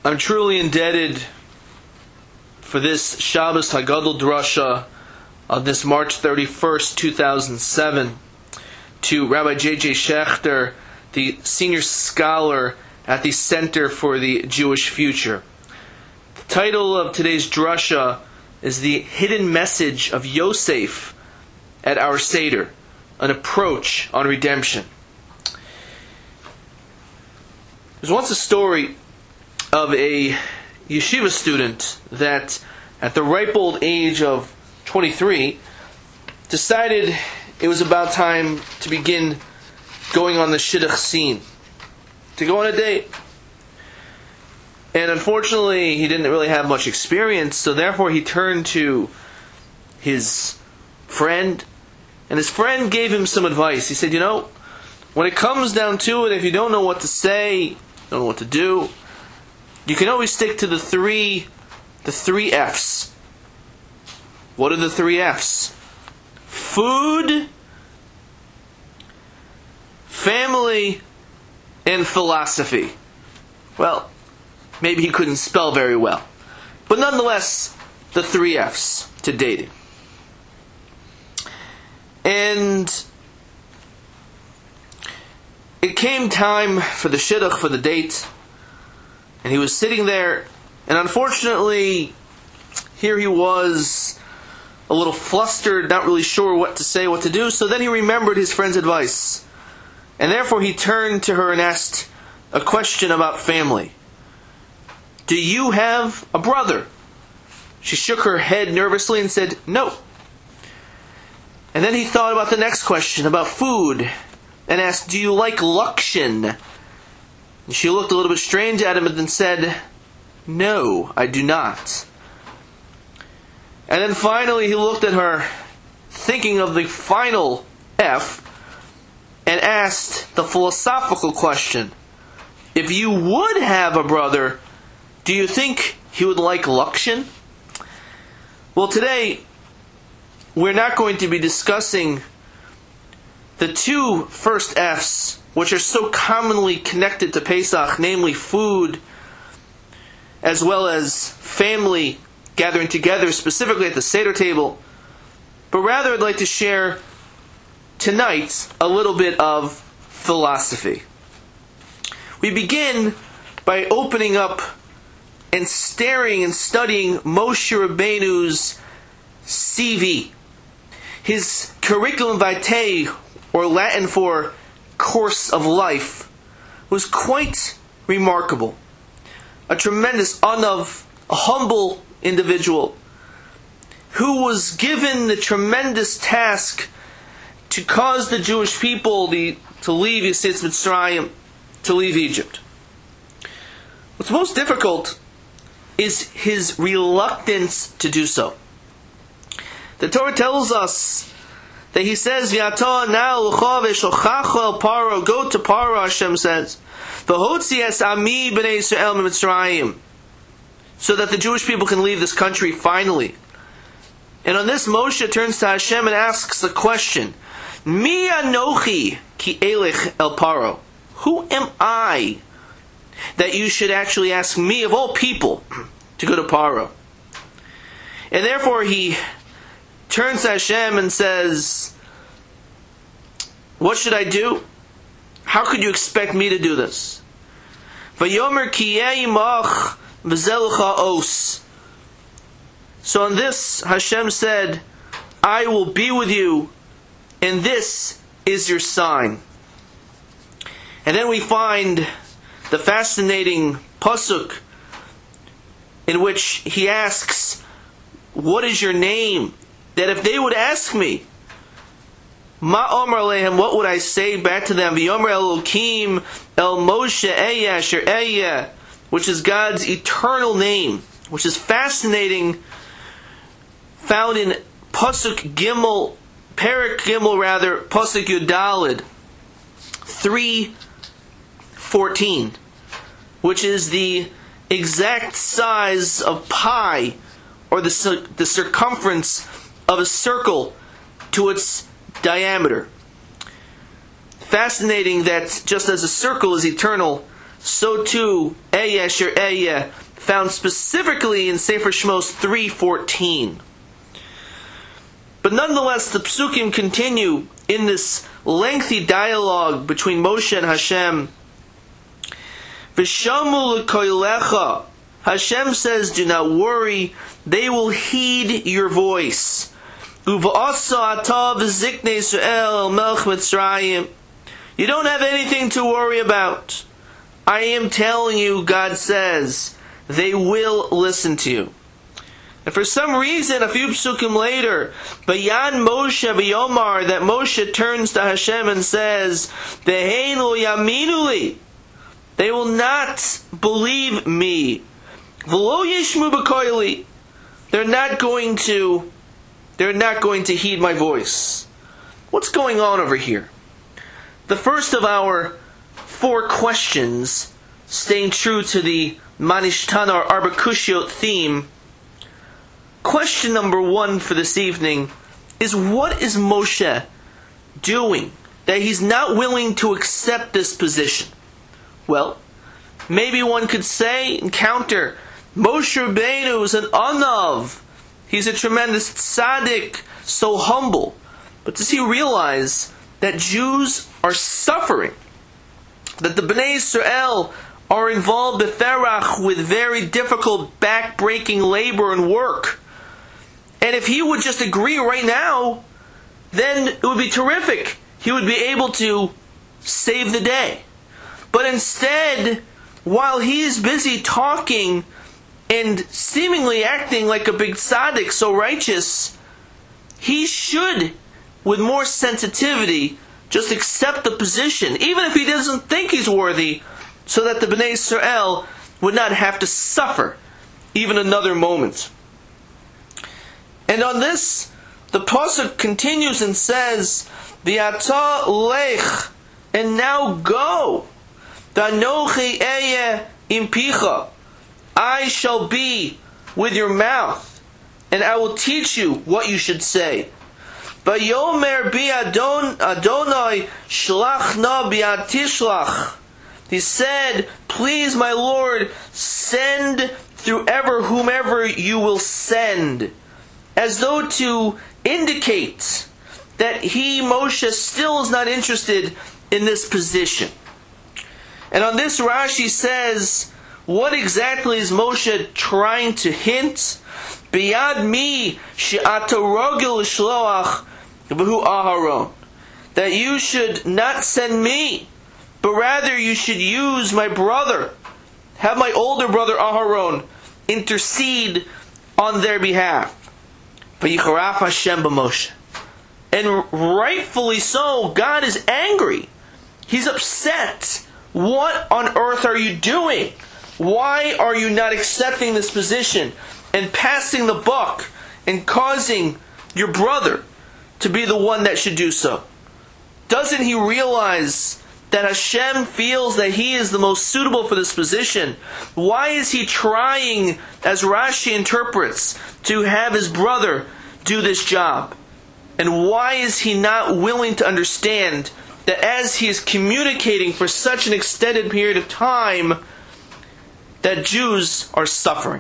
I'm truly indebted for this Shabbos Hagadol Drasha of this March 31st, 2007 to Rabbi J.J. Schechter, the senior scholar at the Center for the Jewish Future. The title of today's drasha is The Hidden Message of Yosef at Our Seder, an approach on redemption. There's once a story of a yeshiva student that, at the ripe old age of 23, decided it was about time to begin going on the shidduch scene, to go on a date. And unfortunately, he didn't really have much experience, so therefore he turned to his friend, and his friend gave him some advice. He said, when it comes down to it, if you don't know what to say, don't know what to do, you can always stick to the three F's. What are the three F's? Food, family, and philosophy. Well, maybe he couldn't spell very well, but nonetheless, the three F's to dating. And it came time for the shidduch, for the date, and he was sitting there, and unfortunately, here he was, a little flustered, not really sure what to say, what to do. So then he remembered his friend's advice, and therefore he turned to her and asked a question about family. Do you have a brother? She shook her head nervously and said, no. And then he thought about the next question, about food, and asked, do you like lakshin? And she looked a little bit strange at him and then said, no, I do not. And then finally he looked at her, thinking of the final F, and asked the philosophical question, if you would have a brother, do you think he would like lakshin? Well, today, we're not going to be discussing the two first F's, which are so commonly connected to Pesach, namely food, as well as family gathering together, specifically at the Seder table. But rather, I'd like to share tonight a little bit of philosophy. We begin by opening up and staring and studying Moshe Rabbeinu's CV. His curriculum vitae, or Latin for course of life, was quite remarkable. A tremendous, a humble individual who was given the tremendous task to cause the Jewish people to leave Yetziat Mitzrayim, to leave Egypt. What's most difficult is his reluctance to do so. The Torah tells us that he says, V'ata now l'cha v'shochacha el Paro, go to Paro, Hashem says, V'hotzi es ami b'nei Yisrael mitzrayim, so that the Jewish people can leave this country finally. And on this, Moshe turns to Hashem and asks a question, Mi anochi ki elech el Paro? Who am I that you should actually ask me, of all people, to go to Paro? And therefore he turns to Hashem and says, what should I do? How could you expect me to do this? Vayomer ki imach v'zelucha os. So on this, Hashem said, I will be with you, and this is your sign. And then we find the fascinating pasuk in which he asks, what is your name? That if they would ask me, Ma Omar Lehem, what would I say back to them? V'yomer Elokim El Moshe Eya Asher Eya, which is God's eternal name, which is fascinating, found in Pasuk Gimel, Perek Gimel rather, Pasuk Yudalid 3:14, which is the exact size of pi, or the circumference of a circle to its diameter. Fascinating that just as a circle is eternal, so too Ehyeh Asher Ehyeh, found specifically in Sefer Shmos 3:14. But nonetheless, the psukim continue in this lengthy dialogue between Moshe and Hashem. V'shamu l'koilecha. Hashem says, do not worry, they will heed your voice. Uva'asa ata v'ziknei Yisrael melech Mitzrayim. You don't have anything to worry about. I am telling you, God says, they will listen to you. And for some reason, a few psukim later, Vayan Moshe v'yomar, that Moshe turns to Hashem and says, Ve'hein lo yaminu li. They will not believe me. V'lo yishmu b'koili. They're not going to heed my voice. What's going on over here? The first of our 4 questions, staying true to the Manishtana or Arba Kushiot theme. Question number 1 for this evening is, what is Moshe doing that he's not willing to accept this position? Well, maybe one could say and counter, Moshe Rabbeinu is an anav. He's a tremendous tzaddik, so humble. But does he realize that Jews are suffering? That the Bnei Yisrael are involved with very difficult, back-breaking labor and work. And if he would just agree right now, then it would be terrific. He would be able to save the day. But instead, while he's busy talking and seemingly acting like a big tzaddik, so righteous, he should, with more sensitivity, just accept the position, even if he doesn't think he's worthy, so that the Bnei Yisrael would not have to suffer even another moment. And on this, the pasuk continues and says, V'ata lech, and now go. V'anochi ehyeh im picha, I shall be with your mouth, and I will teach you what you should say. Vayomer bi Adonai shlach na bi'ad tishlach. He said, please, my Lord, send through whomever you will send. As though to indicate that Moshe, still is not interested in this position. And on this, Rashi says, what exactly is Moshe trying to hint? Biyad mi she'ata rogel l'shloach v'hu Aharon. That you should not send me, but rather you should use my brother. Have my older brother Aharon intercede on their behalf. V'yicharaf Hashem b'Moshe. And rightfully so, God is angry. He's upset. What on earth are you doing? Why are you not accepting this position and passing the buck and causing your brother to be the one that should do so? Doesn't he realize that Hashem feels that he is the most suitable for this position? Why is he trying, as Rashi interprets, to have his brother do this job? And why is he not willing to understand that as he is communicating for such an extended period of time, that Jews are suffering?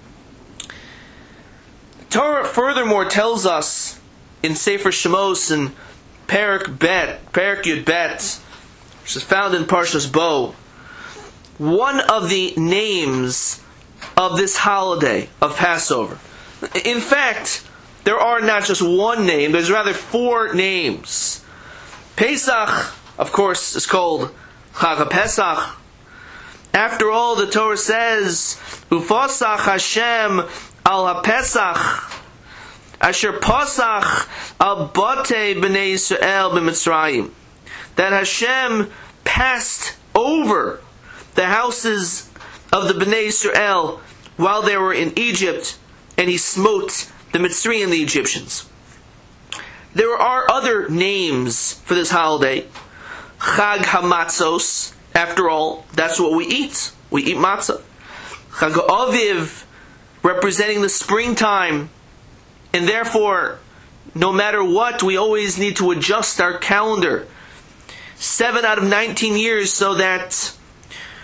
The Torah furthermore tells us in Sefer Shemos in Perek Yud Bet, which is found in Parshas Bo, one of the names of this holiday of Passover. In fact, there are not just one name, there's rather 4 names. Pesach, of course, is called Chag HaPesach. After all, the Torah says, Ufosach Hashem al HaPesach, Asher Posach al Bate B'nei Yisrael b'Mitzrayim. That Hashem passed over the houses of the Bnei Yisrael while they were in Egypt, and he smote the Mitzrayim, the Egyptians. There are other names for this holiday. Chag HaMatzos, after all, that's what we eat. We eat matzah. Chag HaAviv, representing the springtime, and therefore, no matter what, we always need to adjust our calendar 7 out of 19 years so that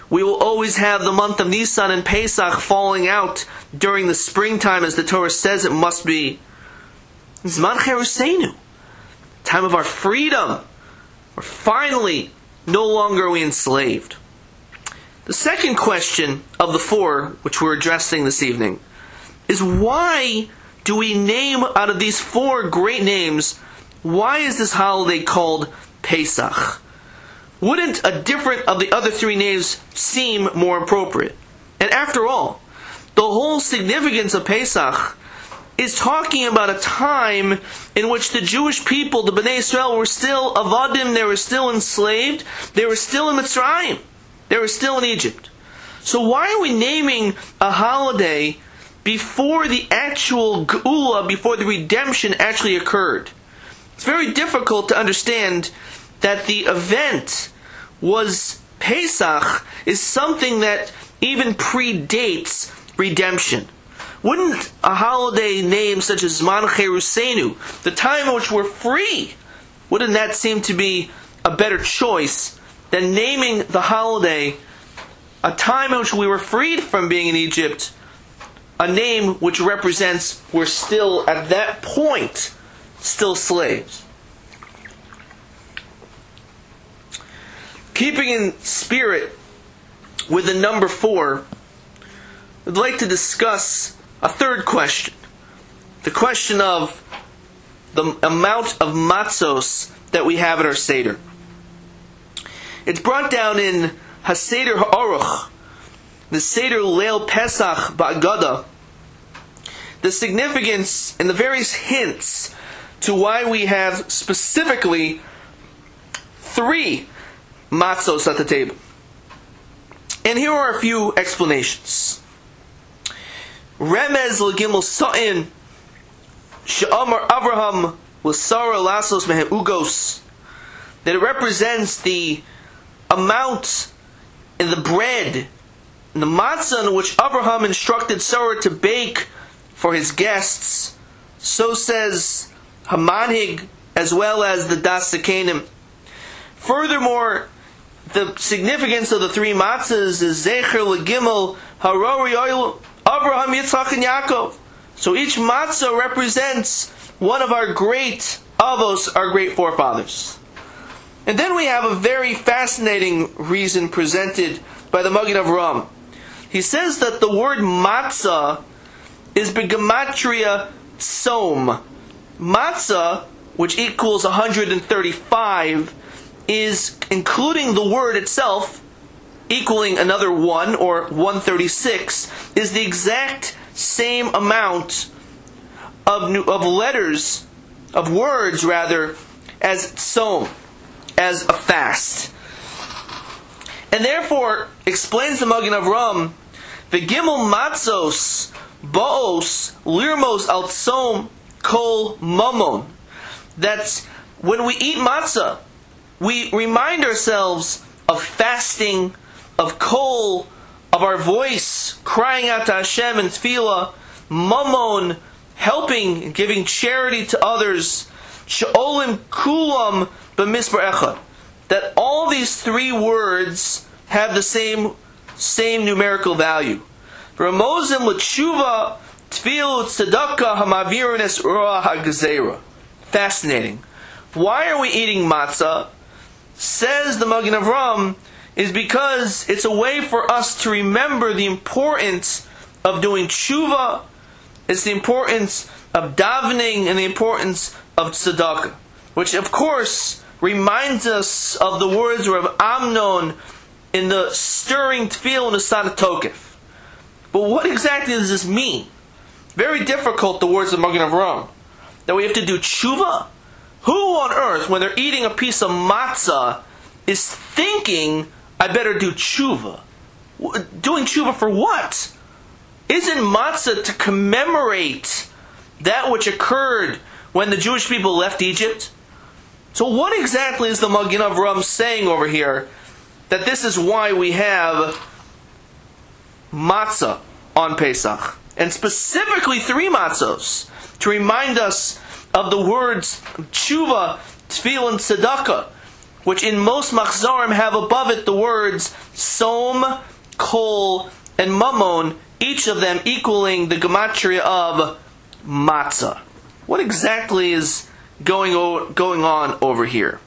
we will always have the month of Nisan and Pesach falling out during the springtime, as the Torah says it must be. Zman Cheruseinu, time of our freedom. We're finally no longer are we enslaved. The second question of the four, which we're addressing this evening, is why do we name, out of these four great names, why is this holiday called Pesach? Wouldn't a different of the other three names seem more appropriate? And after all, the whole significance of Pesach is talking about a time in which the Jewish people, the Bnei Israel, were still avadim, they were still enslaved, they were still in Mitzrayim, they were still in Egypt. So why are we naming a holiday before the actual Geula, before the redemption actually occurred? It's very difficult to understand that the event was Pesach is something that even predates redemption. Wouldn't a holiday name such as Zman Cheruseinu, the time in which we're free, wouldn't that seem to be a better choice than naming the holiday a time in which we were freed from being in Egypt, a name which represents we're still, at that point, still slaves? Keeping in spirit with the number 4, I'd like to discuss a third question. The question of the amount of matzos that we have at our Seder. It's brought down in HaSeder HaOruch, the Seder Leil Pesach Ba'agada, the significance and the various hints to why we have specifically 3 matzos at the table. And here are a few explanations. Remez l'gimel sa'in she'amar Avraham l'sara lasos mehem ugos, that it represents the amount in the bread, in the matzah in which Avraham instructed Sarah to bake for his guests. So says Hamanhig, as well as the Das Sekenim. Furthermore, the significance of the 3 matzahs is Zecher l'gimel harori oil Avraham, Yitzchak, and Yaakov. So each matzah represents one of our great avos, our great forefathers. And then we have a very fascinating reason presented by the Magen Avraham. He says that the word matzah is begematria tzom. Matzah, which equals 135, is, including the word itself, equaling another 1, or 136, is the exact same amount of letters, of words rather, as tzom, as a fast. And therefore, explains the Magen Avraham, V'gimel matzos ba'os lirmos al tzom kol mamon, that when we eat matzah, we remind ourselves of fasting, of kol, of our voice crying out to Hashem in tefillah, mamon, helping and giving charity to others, she'olim kulam b'misbar echad, that all these 3 words have the same numerical value. Ramozim l'tshuva tefillah tzedakah hamavirin es roah hagzeira. Fascinating. Why are we eating matzah? Says the Magen Avraham, is because it's a way for us to remember the importance of doing tshuva, it's the importance of davening, and the importance of tzedakah, which of course reminds us of the words of Amnon in the stirring tefillah in the Sada Tokef. But what exactly does this mean? Very difficult, the words of Magen Avraham, that we have to do tshuva. Who on earth, when they're eating a piece of matzah, is thinking, I better do tshuva? Doing tshuva for what? Isn't matzah to commemorate that which occurred when the Jewish people left Egypt? So what exactly is the Magen Avraham saying over here? That this is why we have matzah on Pesach. And specifically 3 matzos, to remind us of the words tshuva, tefillah, and tzedakah, which in most machzorim have above it the words som, kol, and mammon, each of them equaling the gematria of matzah. What exactly is going on over here?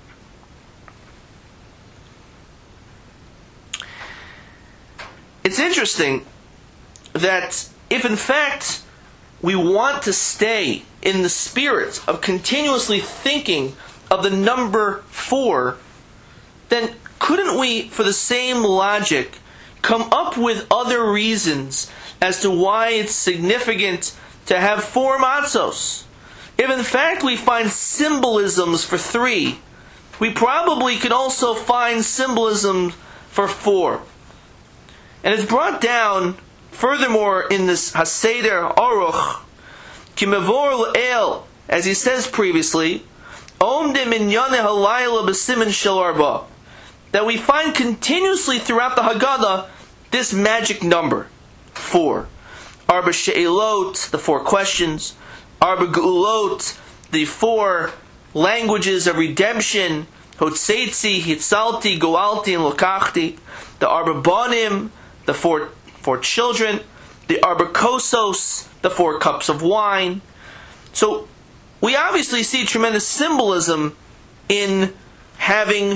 It's interesting that if in fact we want to stay in the spirit of continuously thinking of the number 4, then couldn't we, for the same logic, come up with other reasons as to why it's significant to have 4 matzos? If in fact we find symbolisms for 3, we probably could also find symbolism for 4. And it's brought down furthermore in this Haseder Aruch, Ki mevor le'el, as he says previously, Omde minyane halayla b'simin shel arba, that we find continuously throughout the Haggadah this magic number, 4. Arba she'elot, the 4 questions. Arba geulot, the 4 languages of redemption. Hotzeitzi, hitzalti, goalti, and lokachti. The Arba banim, the 4 children. The Arba kosos, the 4 cups of wine. So we obviously see tremendous symbolism in having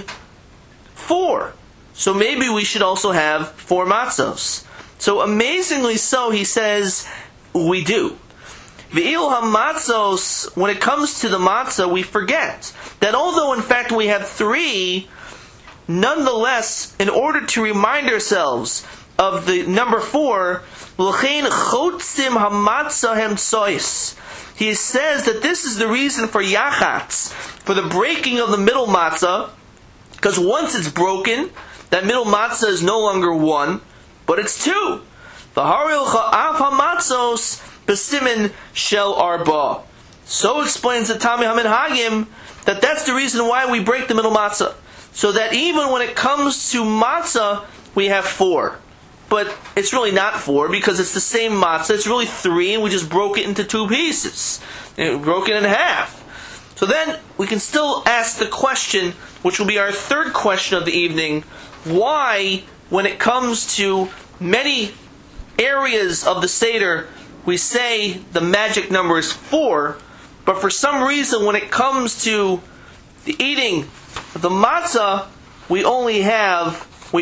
4. So maybe we should also have 4 matzos. So amazingly so, he says, we do. V'il ha-matzos, when it comes to the matzah, we forget that although in fact we have 3, nonetheless, in order to remind ourselves of the number 4, l'chein chotzim ha-matzah hem tzois. He says that this is the reason for yachatz, for the breaking of the middle matzah, because once it's broken, that middle matzah is no longer 1, but it's 2. V'haril cha'af ha-matzos b'simin shel arba. So explains the Tami HaMinhagim that that's the reason why we break the middle matzah. So that even when it comes to matzah, we have 4. But it's really not 4 because it's the same matzah. It's really 3 and we just broke it into 2 pieces. And broke it in half. So then we can still ask the question, which will be our third question of the evening, why, when it comes to many areas of the Seder, we say the magic number is 4, but for some reason when it comes to the eating of the matzah, we only have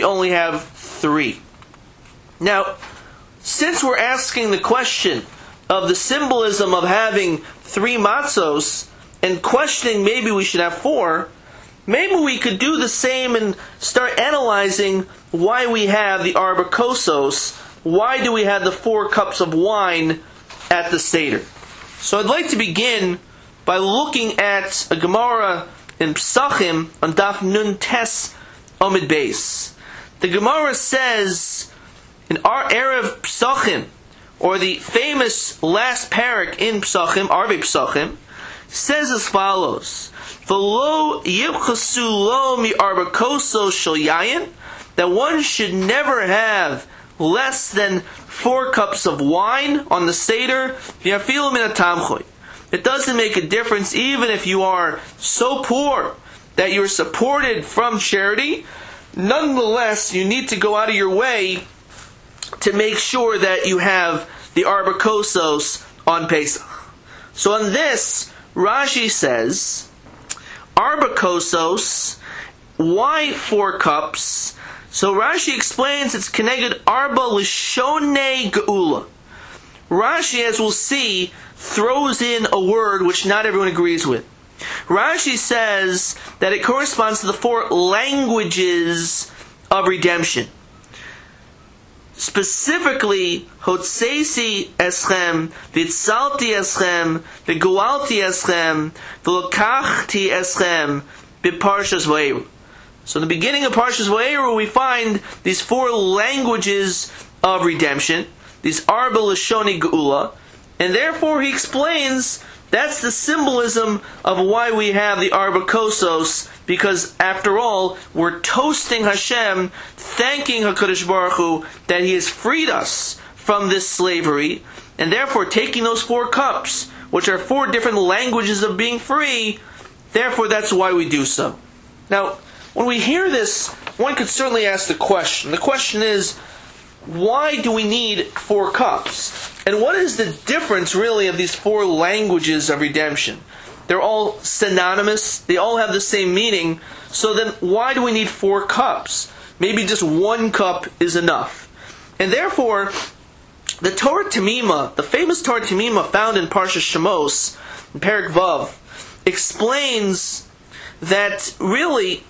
3. Now, since we're asking the question of the symbolism of having 3 matzos and questioning maybe we should have 4, maybe we could do the same and start analyzing why we have the arba kosos. Why do we have the 4 cups of wine at the Seder? So I'd like to begin by looking at a Gemara in Psachim on Daf Nun Tes Omid Beis. The Gemara says in our Erev Psachim, or the famous last parak in Psachim, Arvei Psachim, says as follows: V'lo yibchasu lo mi arba kosos shel yayin, that one should never have less than 4 cups of wine on the Seder. It doesn't make a difference even if you are so poor that you're supported from charity. Nonetheless, you need to go out of your way to make sure that you have the arba kosos on Pesach. So on this, Rashi says, arba kosos, why 4 cups? So Rashi explains it's keneged arba lishonei geula. Rashi, as we'll see, throws in a word which not everyone agrees with. Rashi says that it corresponds to the 4 languages of redemption. Specifically, Hotzeisi eschem, Vitzalti eschem, V'gualti eschem, V'lokachti eschem, B'parshas Vayru. So in the beginning of Parshas Vayru, we find these 4 languages of redemption, these arba lashoni geula, and therefore he explains that's the symbolism of why we have the arba kosos, because after all, we're toasting Hashem, thanking HaKadosh Baruch Hu that He has freed us from this slavery, and therefore taking those 4 cups, which are 4 different languages of being free, therefore that's why we do so. Now, when we hear this, one could certainly ask the question. The question is, why do we need 4 cups? And what is the difference really of these 4 languages of redemption? They're all synonymous. They all have the same meaning. So then why do we need 4 cups? Maybe just 1 cup is enough. And therefore, the Torah Temimah, the famous Torah Temimah found in Parshas Shemos, in Perek Vav, explains that really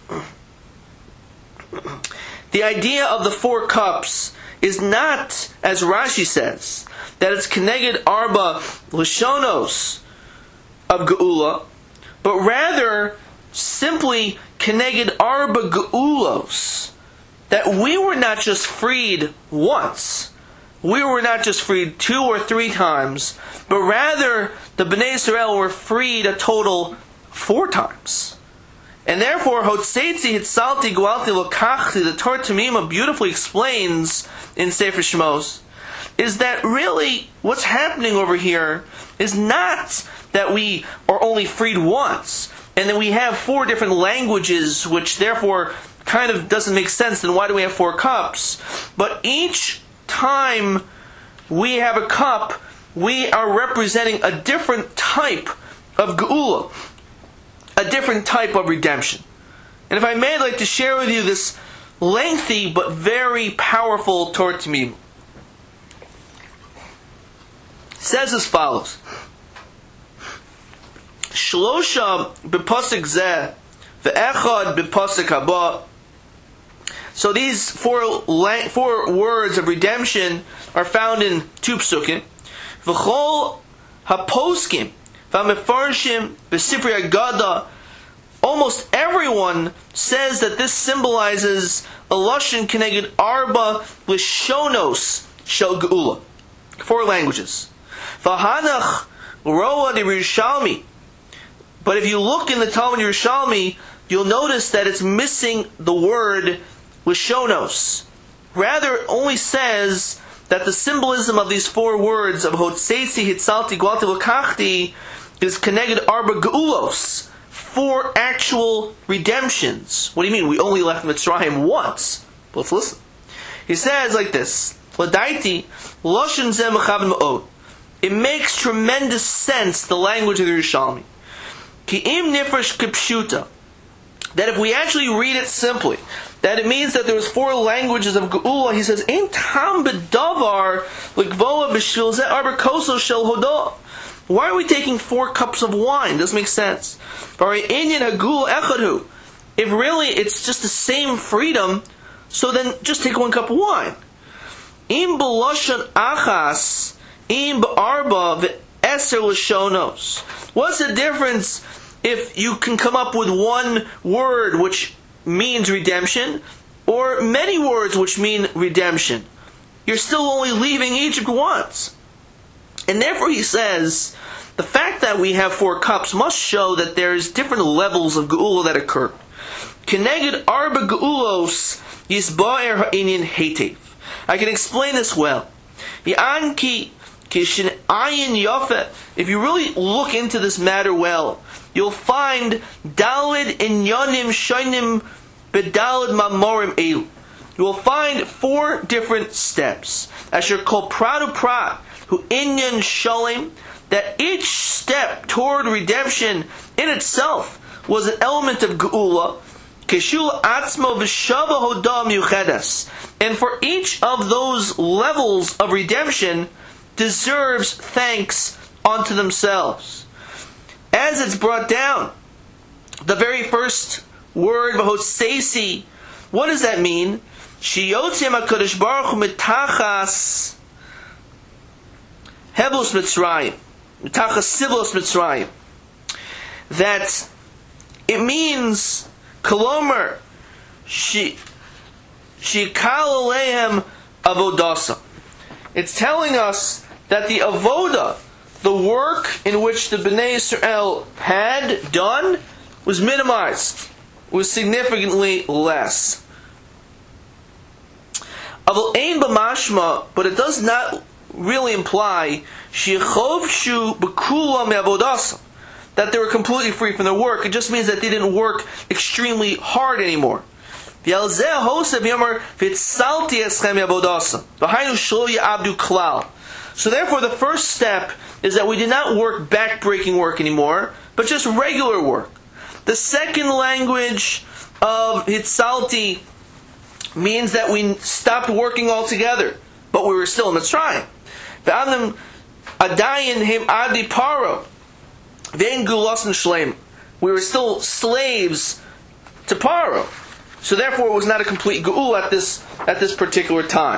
the idea of the 4 cups is not, as Rashi says, that it's Keneged Arba Lashonos of Geula, but rather simply Keneged Arba Geulos, that we were not just freed once, we were not just freed 2 or 3 times, but rather the Bnei Israel were freed a total 4 times. And therefore, Hotseitzi Hitzalti Gualti Lokachti, the Torah Temimah beautifully explains in Sefer Shemos, is that really what's happening over here is not that we are only freed once, and then we have 4 different languages, which therefore kind of doesn't make sense. Then why do we have 4 cups? But each time we have a cup, we are representing a different type of Geula, a different type of redemption. And if I may, I'd like to share with you this lengthy but very powerful Torah Temimah. It says as follows: Shlosha b'pasuk zeh ve'echad b'pasuk haba. So these 4 words of redemption are found in 2 psukim. V'chol haposkim v'mefarshim b'sifrei Agada. Almost everyone says that this symbolizes a lashon keneged arba lishonos shel geula, 4 languages. V'hanach roa de Yerushalmi. But if you look in the Talmud Yerushalmi, you'll notice that it's missing the word lishonos. Rather, it only says that the symbolism of these 4 words of Hotseitzi Hitzalti Gualti Lokachti is keneged arba geulos, 4 actual redemptions. What do you mean? We only left Mitzrayim once. Let's listen. He says like this: Ladaiti lashon zeh mechaben ma'od. It makes tremendous sense, the language of the Yerushalmi. Ki im nifresh kipshuta. That if we actually read it simply, that it means that there was 4 languages of Geula. He says, Ein tam bedavar l'gvoa b'shvil zeh arba koso shel hodah. Why are we taking 4 cups of wine? Doesn't make sense. If really it's just the same freedom, so then just take 1 cup of wine. Im b'lashon achas, im b'arba v'eser l'shonos. What's the difference if you can come up with 1 word which means redemption, or many words which mean redemption? You're still only leaving Egypt once. And therefore he says, the fact that we have 4 cups must show that there's different levels of Geula that occur. Keneged arba Geulos yisba'er ha'inyan hetev. I can explain this well. Ya'anki kishin ayin yafet. If you really look into this matter well, you'll find dalid inyanim shainim bedalid mamorim elu. You will find 4 different steps. Asher kol pradu prat who inyan shalim, that each step toward redemption in itself was an element of Geula. Keshul atzmo v'shava hodah miuchedes. And for each of those levels of redemption deserves thanks unto themselves. As it's brought down, the very first word, v'hotseisi, what does that mean? Shiyotzim HaKadosh Baruch Hu mitachas heblos Mitzrayim, mitachas siblos Mitzrayim. That it means kolomer shikal alehem avodasa. It's telling us that the avoda, the work in which the Bnei Israel had done, was minimized, was significantly less. Aval ein b'mashma, but it does not really imply shechovshu b'kula me'avodasa, that they were completely free from their work. It just means that they didn't work extremely hard anymore. So therefore, the first step is that we did not work back-breaking work anymore, but just regular work. The second language of Hitzalti means that we stopped working altogether, but we were still in Mitzrayim. We were still slaves to Paro. So therefore it was not a complete Ge'ul at this particular time.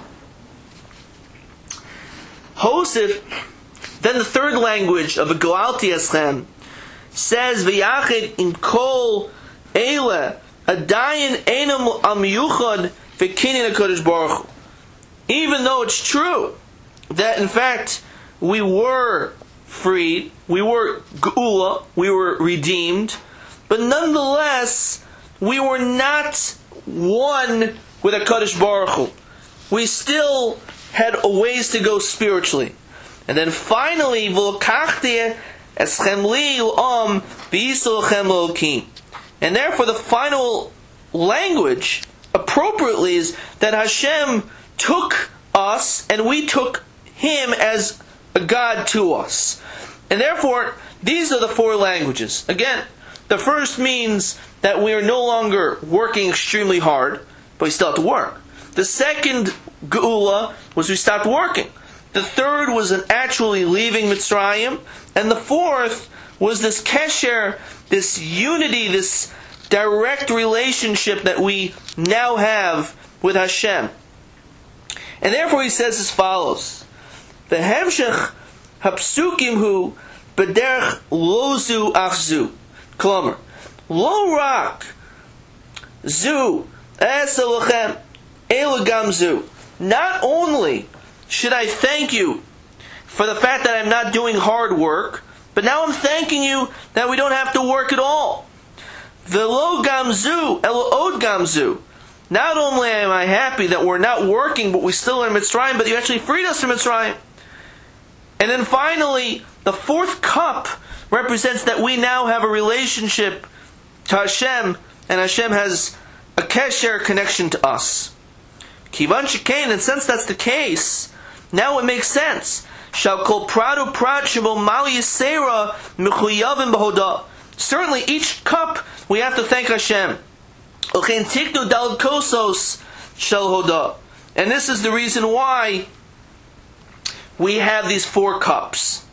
Hosef, then the third language of a Goalti Eschem, says V'yachid in kol eile adayin enam al miyuchad v'kinyan HaKadosh Baruch Hu. Even though it's true that in fact we were freed, we were Geula, we were redeemed, but nonetheless we were not one with HaKadosh Baruch Hu. We still had a ways to go spiritually. And then finally, V'lokachti eschem li l'am v'yisol l'okim. And therefore the final language appropriately is that Hashem took us and we took Him as a God to us. And therefore, these are the four languages. Again, the first means that we are no longer working extremely hard, but we still have to work. The second Geula was we stopped working. The third was an actually leaving Mitzrayim. And the fourth was this kesher, this unity, this direct relationship that we now have with Hashem. And therefore he says as follows: the hemshech hapsukim hu b'derech lozu achzu. Klomer, lo rak zu eselachem elagam zu. Not only should I thank you for the fact that I'm not doing hard work, but now I'm thanking you that we don't have to work at all. V'lo gamzu, elo od gamzu. Not only am I happy that we're not working, but we still are in Mitzrayim, but you actually freed us from Mitzrayim. And then finally, the fourth cup represents that we now have a relationship to Hashem, and Hashem has a kesher connection to us. Kivan shekain, and since that's the case, now it makes sense. Shall kol prado prat shebo mal yisera mechuyavim b'hoda. Certainly, each cup we have to thank Hashem. Uchein tiknu dal kosos shel hoda. And this is the reason why we have these four cups.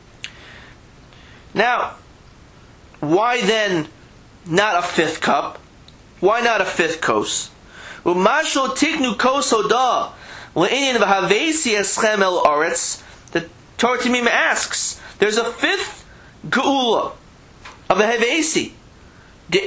Now, why then not a fifth cup? Why not a fifth kos? Umasho tiknu kos hoda le'inyan v'havesi eschem el aretz. The Torah Temimah asks, there's a fifth geula of a havesi. You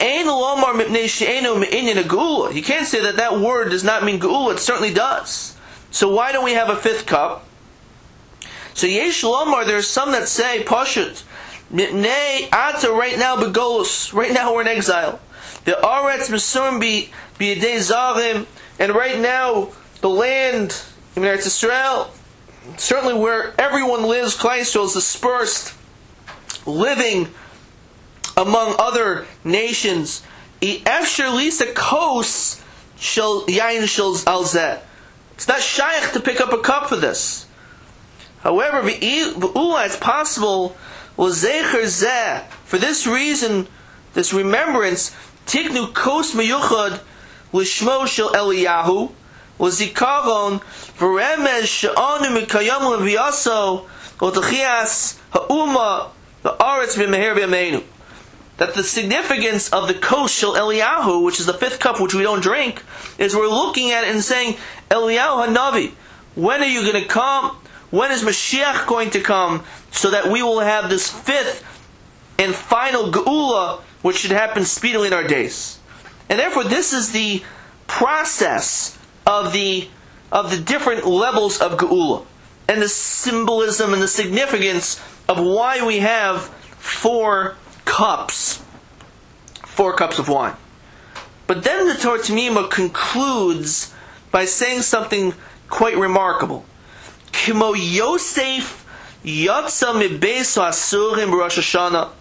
can't say that word does not mean geula. It certainly does. So why don't we have a fifth cup? So Yesh Lomar, there's some that say Pashut Ata right now begolus. Right now we're in exile. The Aretz Mesurim b'yedei Zarim, and right now the land in Eretz Israel, certainly where everyone lives, Klal Yisrael is dispersed, living among other nations. Efshar lisa kos shel yain shel alzeh. It's not shaykh to pick up a cup for this. However, v'ula, it's possible l'zecher zeh. For this reason, this remembrance, tiknu kos meyuchad l'shmo shel Eliyahu l'zikaron v'remez she'anu mikayam l'viyaso l'techias ha'uma v'aretz v'meher v'yameinu. That the significance of the kos shel Eliyahu, which is the fifth cup which we don't drink, is we're looking at it and saying, Eliyahu HaNavi, when are you going to come? When is Mashiach going to come? So that we will have this fifth and final geula, which should happen speedily in our days. And therefore, this is the process of the different levels of geula, and the symbolism and the significance of why we have four cups of wine. But then the Torah Temimah concludes by saying something quite remarkable. Kimo Yosef yatsa mibeis ha'asurim b'Rosh Hashanah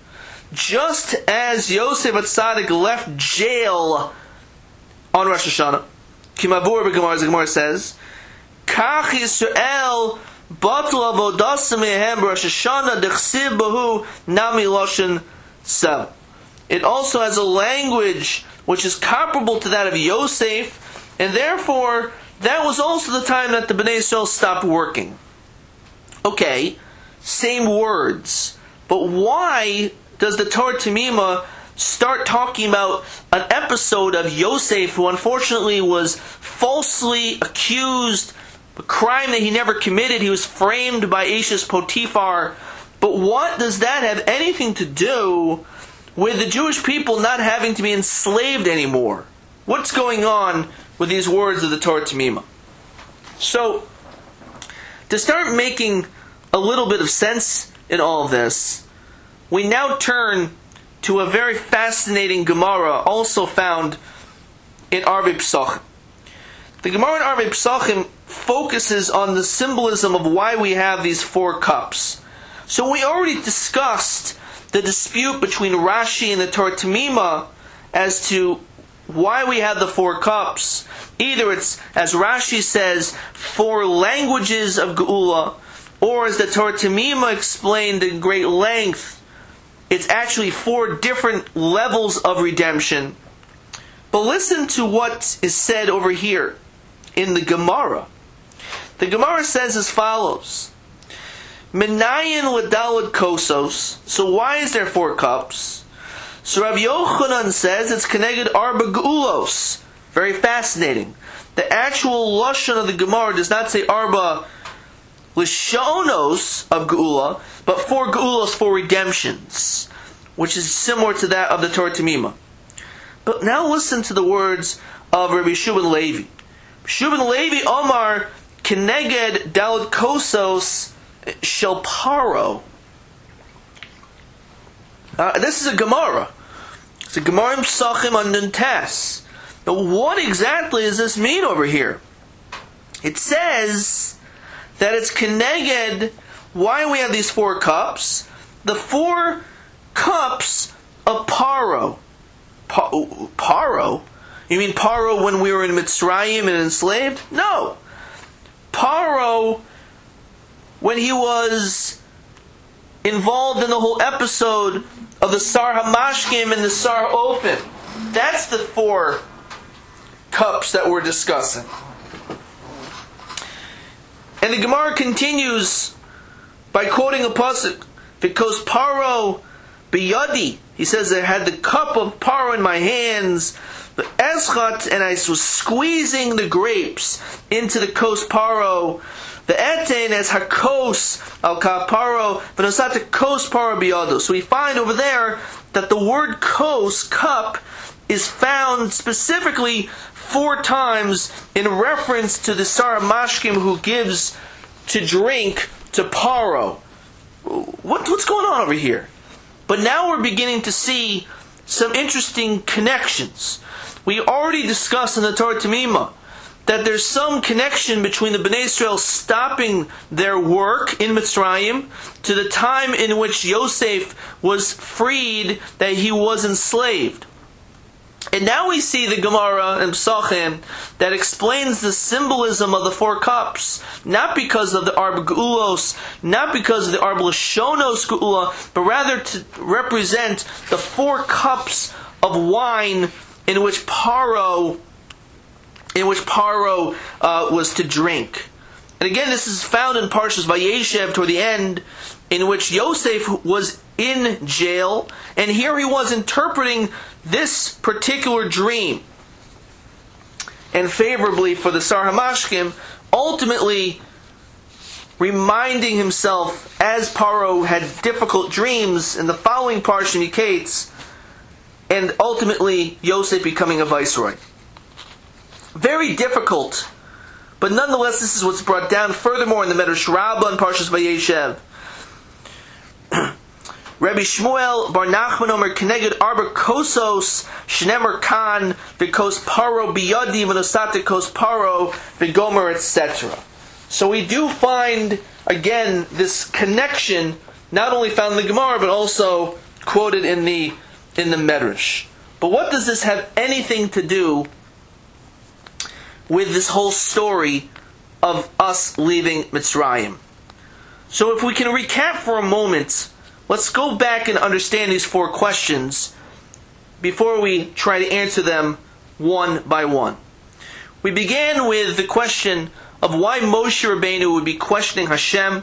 just as Yosef HaTzadik left jail on Rosh Hashanah, Kimabur b'Gemara, as the Gemara says, Kach Yisrael Batla Vodasam Mehem Rosh Hashanah Dechsiv Bahu Nami Loshen Sel. It also has a language which is comparable to that of Yosef, and therefore that was also the time that the Bnei Yisrael stopped working. Okay, same words, but why does the Torah Temimah start talking about an episode of Yosef, who unfortunately was falsely accused of a crime that he never committed? He was framed by Ashes Potiphar. But what does that have anything to do with the Jewish people not having to be enslaved anymore? What's going on with these words of the Torah Temimah? So, to start making a little bit of sense in all of this, we now turn to a very fascinating Gemara, also found in Arvei Pesachim. The Gemara in Arvei Pesachim focuses on the symbolism of why we have these 4 cups. So we already discussed the dispute between Rashi and the Torah Temimah as to why we have the 4 cups. Either it's, as Rashi says, 4 languages of Geula, or as the Torah Temimah explained in great length, it's actually 4 different levels of redemption. But listen to what is said over here in the Gemara. The Gemara says as follows: Menayin ledalad kosos. So why is there 4 cups? So Rabbi Yochanan says it's keneged arba geulos. Very fascinating. The actual lashon of the Gemara does not say arba lishonos of geula, but 4 geulos, 4 redemptions, which is similar to that of the Torah Temimah. But now listen to the words of Rabbi Shubin Levi. Shubin Levi Omar keneged dalad kosos shel paro. This is a Gemara. It's a Gemara in Pesachim on Nuntes. But what exactly does this mean over here? It says that it's keneged why we have these 4 cups. The 4 cups of Paro. Paro? You mean Paro when we were in Mitzrayim and enslaved? No. Paro when he was involved in the whole episode of the Sar HaMashkim and the Sar HaOfen. That's the 4 cups that we're discussing. And the Gemara continues by quoting a pasuk, because Paro biyadi, he says, I had the cup of Paro in my hands, the eschat, and I was squeezing the grapes into the kos Paro, the etain as hakos al kaparo, but it's not the kos Paro biyado. So we find over there that the word kos, cup, is found specifically 4 times in reference to the Sar HaMashkim who gives to drink to Paro. What's going on over here? But now we're beginning to see some interesting connections. We already discussed in the Torah Temimah that there's some connection between the Bnei Israel stopping their work in Mitzrayim to the time in which Yosef was freed, that he was enslaved. And now we see the Gemara in Pesachim that explains the symbolism of the 4 cups, not because of the Arba Geulos, not because of the Arba Lashonos Geula, but rather to represent the 4 cups of wine in which Paro was to drink. And again, this is found in Parshas Vayeshev toward the end, in which Yosef was in jail, and here he was interpreting this particular dream. And favorably for the Sar HaMashkim, ultimately reminding himself, as Paro had difficult dreams in the following Parsha Miketz, and ultimately Yosef becoming a viceroy. Very difficult, but nonetheless this is what's brought down furthermore in the Medrash Rabbah and Parshas Vayeshev. Rabbi Shmuel Bar Nachman Omer Keneged Arba Kosos Shnemer Kan Vikos Paro Biyadi V'nosate Kos Paro V'gomer, etc. So we do find again this connection, not only found in the Gemara but also quoted in the Medrash. But what does this have anything to do with this whole story of us leaving Mitzrayim? So if we can recap for a moment, let's go back and understand these 4 questions before we try to answer them one by one. We began with the question of why Moshe Rabbeinu would be questioning Hashem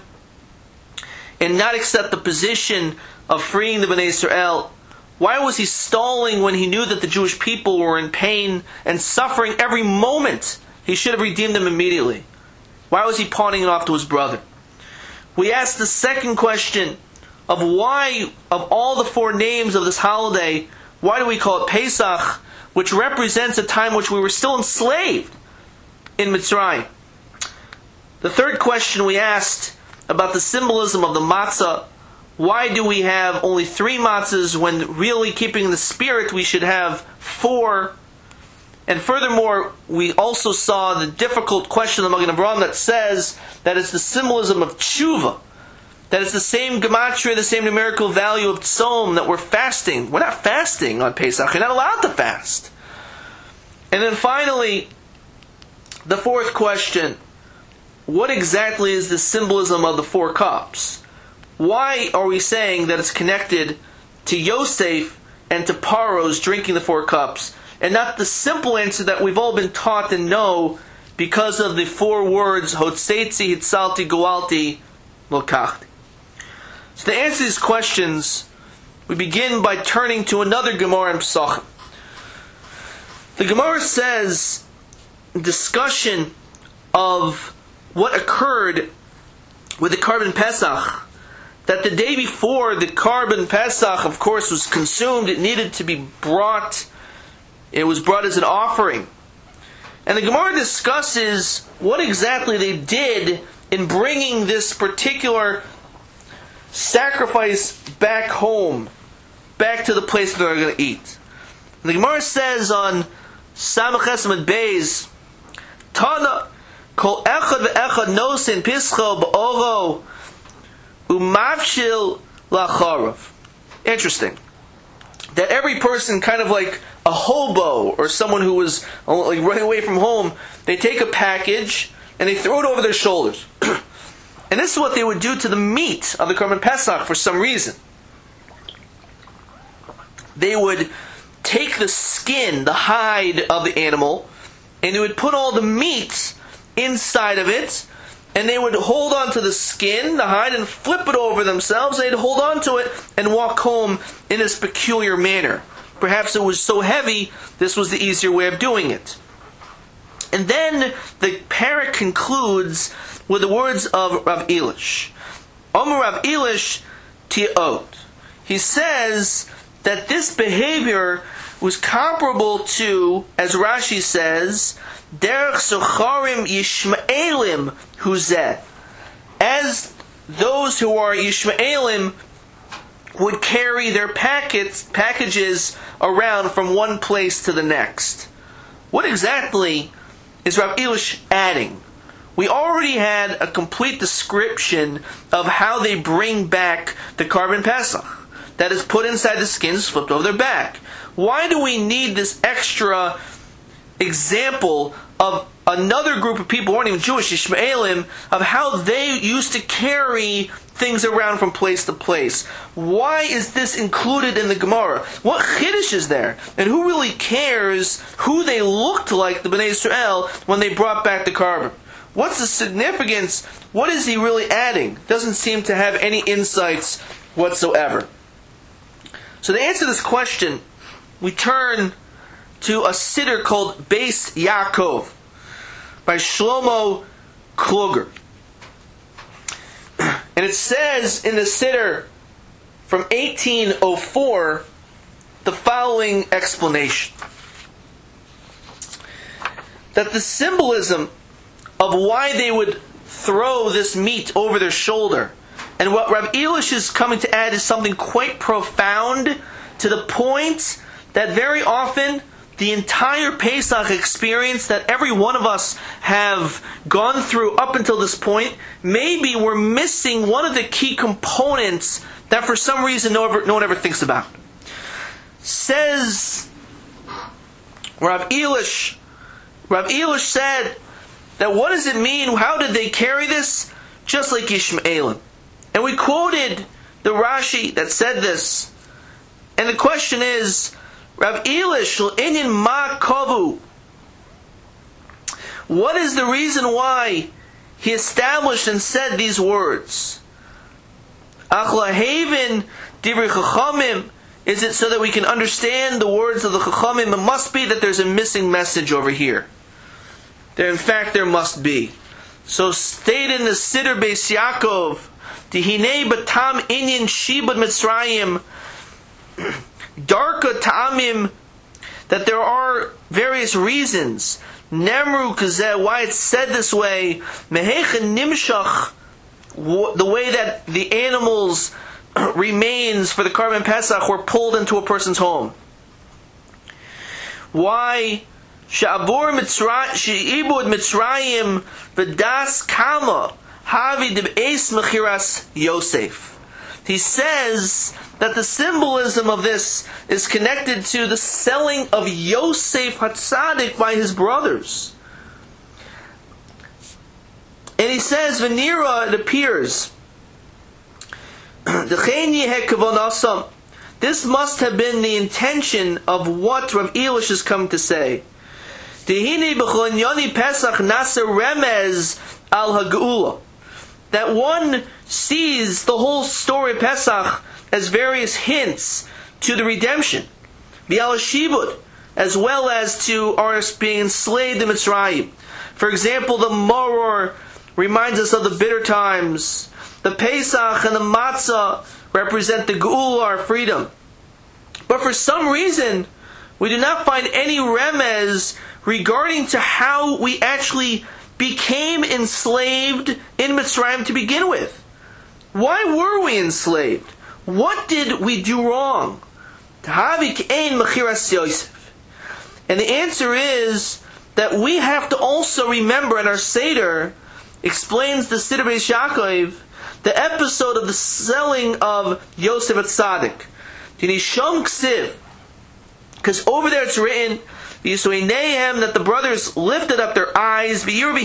and not accept the position of freeing the Bnei Israel. Why was he stalling when he knew that the Jewish people were in pain and suffering every moment? He should have redeemed them immediately. Why was he pawning it off to his brother? We asked the second question of why, of all the 4 names of this holiday, why do we call it Pesach, which represents a time which we were still enslaved in Mitzrayim? The third question we asked about the symbolism of the matzah. Why do we have only 3 matzahs when really keeping the spirit we should have 4? And furthermore, we also saw the difficult question of the Magen Avraham that says that it's the symbolism of tshuva, that it's the same gematria, the same numerical value of tzom, that we're fasting. We're not fasting on Pesach. You're not allowed to fast. And then finally, the 4th question, what exactly is the symbolism of the 4 cups? Why are we saying that it's connected to Yosef and to Paro's drinking the 4 cups, and not the simple answer that we've all been taught and know because of the 4 words, Hotzetzi, Hitzalti, Goalti, Lokachti? So to answer these questions, we begin by turning to another Gemara in Pesachim. The Gemara says, in discussion of what occurred with the Korban Pesach, that the day before the Korban Pesach, of course, was consumed, it needed to be brought. It was brought as an offering. And the Gemara discusses what exactly they did in bringing this particular sacrifice back home, back to the place that they're going to eat. And the Gemara says on Samach Esmad Beis, Tana, Kol Echad Ve'echad Nosin Pischo B'oro Umavshil Lacharav. Interesting. That every person, kind of like a hobo or someone who was like running away from home, they take a package and they throw it over their shoulders. And this is what they would do to the meat of the Korban Pesach for some reason. They would take the skin, the hide of the animal, and they would put all the meat inside of it, and they would hold on to the skin, the hide, and flip it over themselves. They'd hold on to it and walk home in this peculiar manner. Perhaps it was so heavy, this was the easier way of doing it. And then the parak concludes with the words of Rav Elish. Omer Rav Elish Ti'ot. He says that this behavior was comparable to, as Rashi says, Derech Socharim Yishmaelim Huzeh. As those who are Yishmaelim would carry their packages around from one place to the next. What exactly is Rav Elish adding? We already had a complete description of how they bring back the Korban Pesach. That is put inside the skins, flipped over their back. Why do we need this extra example of another group of people who weren't even Jewish, Ishmaelim, of how they used to carry things around from place to place? Why is this included in the Gemara? What chiddush is there? And who really cares who they looked like, the Bnei Israel, when they brought back the Korban? What's the significance? What is he really adding? Doesn't seem to have any insights whatsoever. So to answer this question, we turn to a siddur called Beis Yaakov by Shlomo Kluger. And it says in the siddur from 1804 the following explanation. That the symbolism of why they would throw this meat over their shoulder, and what Rav Elish is coming to add, is something quite profound, to the point that very often the entire Pesach experience that every one of us have gone through up until this point, maybe we're missing one of the key components that for some reason no one ever thinks about. Says Rav Elish. Rav Elish said that what does it mean? How did they carry this? Just like Yishmaelim. And we quoted the Rashi that said this. And the question is, Rav Elish, Inyan Ma Kavu. What is the reason why he established and said these words? Achlahaven Divrei Chachamim. Is it so that we can understand the words of the Chachamim? It must be that there's a missing message over here. In fact, there must be. So state in the Siddur Beis Yaakov, Dihinei Batam Inyan Shibud Mitzrayim, Darka Ta'amim, that there are various reasons. Nemru Kazeh, why it's said this way. Mehechen Nimshach, the way that the animals remains for the Karban Pesach were pulled into a person's home. Why? She'abur she'ibud Mitzrayim v'das kama havi deb'es mechiras Yosef. He says that the symbolism of this is connected to the selling of Yosef Hatzadik by his brothers. And he says, Venira, it appears, this must have been the intention of what Rav Elish is coming to say. That one sees the whole story of Pesach as various hints to the redemption, as well as to our being enslaved in Mitzrayim. For example, the Maror reminds us of the bitter times. The Pesach and the Matzah represent the Geula, our freedom. But for some reason, we do not find any remez regarding to how we actually became enslaved in Mitzrayim to begin with. Why were we enslaved? What did we do wrong? And the answer is that we have to also remember, in our Seder explains the Siddur Beis Yaakov, the episode of the selling of Yosef Hatzadik. Because over there it's written, that the brothers lifted up their eyes,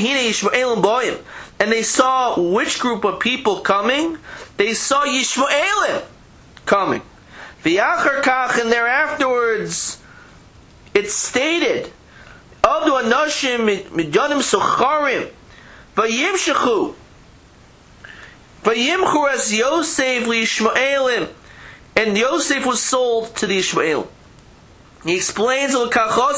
and they saw which group of people coming? They saw Yishmaelim coming. And thereafterwards, it's stated, Avdu Anashim Midyanim Socharim Vayimshachu Vayimchu as Yosef Yishmaelim, and Yosef was sold to the Yishmaelim. He explains the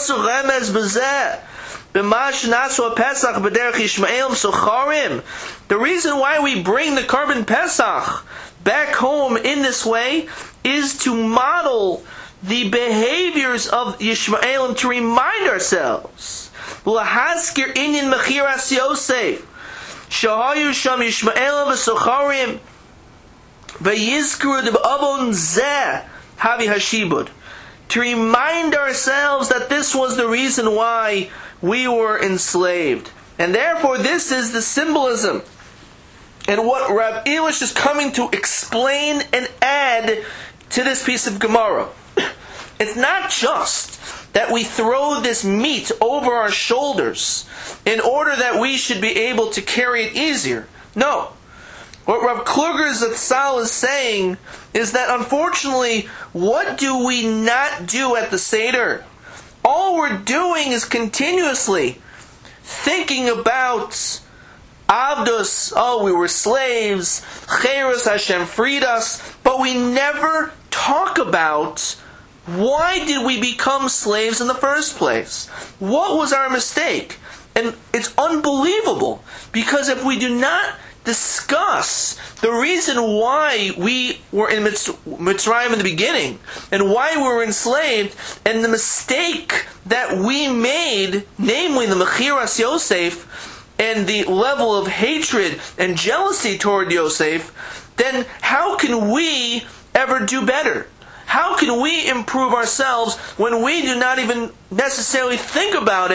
reason why we bring the Karban Pesach back home in this way is to model the behaviors of Yishmaelim, to remind ourselves. L'haskir inyan mechiras Yosef shahayu sham Yishmaelim v'socharim v'yizkru d'b'avon zeh havi hashibud. To remind ourselves that this was the reason why we were enslaved. And therefore this is the symbolism. And what Rav Elish is coming to explain and add to this piece of Gemara. It's not just that we throw this meat over our shoulders in order that we should be able to carry it easier. No. What Rav Kluger Zatzal is saying is that unfortunately, what do we not do at the Seder? All we're doing is continuously thinking about Avdus, we were slaves, Cheres, Hashem freed us, but we never talk about why did we become slaves in the first place? What was our mistake? And it's unbelievable, because if we do not discuss the reason why we were in Mitzrayim in the beginning, and why we were enslaved, and the mistake that we made, namely the Mechiras Yosef, and the level of hatred and jealousy toward Yosef, then how can we ever do better? How can we improve ourselves when we do not even necessarily think about it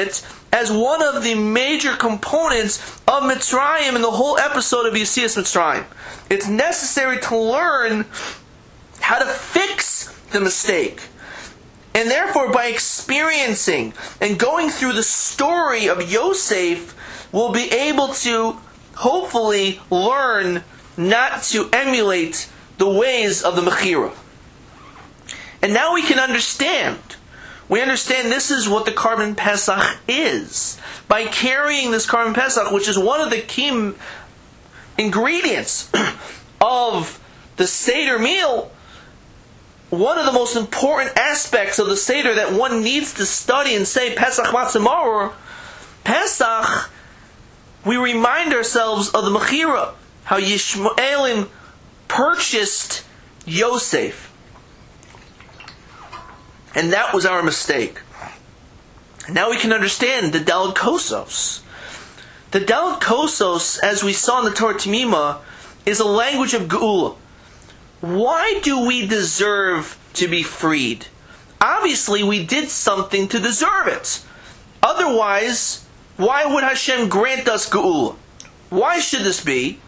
as one of the major components of Mitzrayim in the whole episode of Yetzias Mitzrayim. It's necessary to learn how to fix the mistake. And therefore, by experiencing and going through the story of Yosef, we'll be able to hopefully learn not to emulate the ways of the Mechira. And now we can understand. We understand this is what the Karban Pesach is. By carrying this Karban Pesach, which is one of the key ingredients of the Seder meal, one of the most important aspects of the Seder that one needs to study and say Pesach Matzah Maror, Pesach, we remind ourselves of the Mechira, how Yishmaelim purchased Yosef. And that was our mistake. Now we can understand the Daled Kosos. The Daled Kosos, as we saw in the Torah Temimah, is a language of Geula. Why do we deserve to be freed? Obviously, we did something to deserve it. Otherwise, why would Hashem grant us Geula? Why should this be?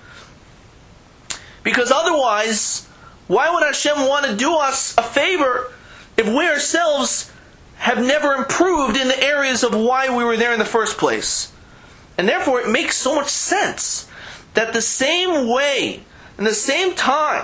Because otherwise, why would Hashem want to do us a favor if we ourselves have never improved in the areas of why we were there in the first place? And therefore, it makes so much sense that the same way, in the same time,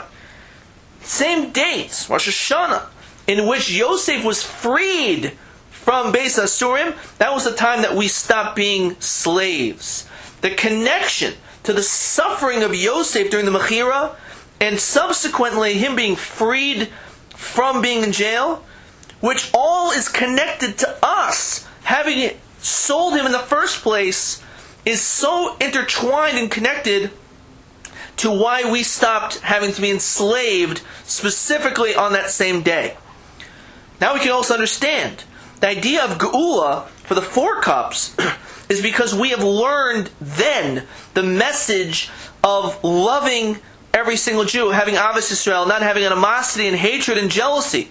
same dates, Rosh Hashanah, in which Yosef was freed from Beis Asurim, that was the time that we stopped being slaves. The connection to the suffering of Yosef during the Mechira, and subsequently him being freed from being in jail, which all is connected to us having sold him in the first place, is so intertwined and connected to why we stopped having to be enslaved specifically on that same day. Now we can also understand the idea of Geula for the 4 cups is because we have learned then the message of loving every single Jew, having Avos Yisrael, not having animosity and hatred and jealousy.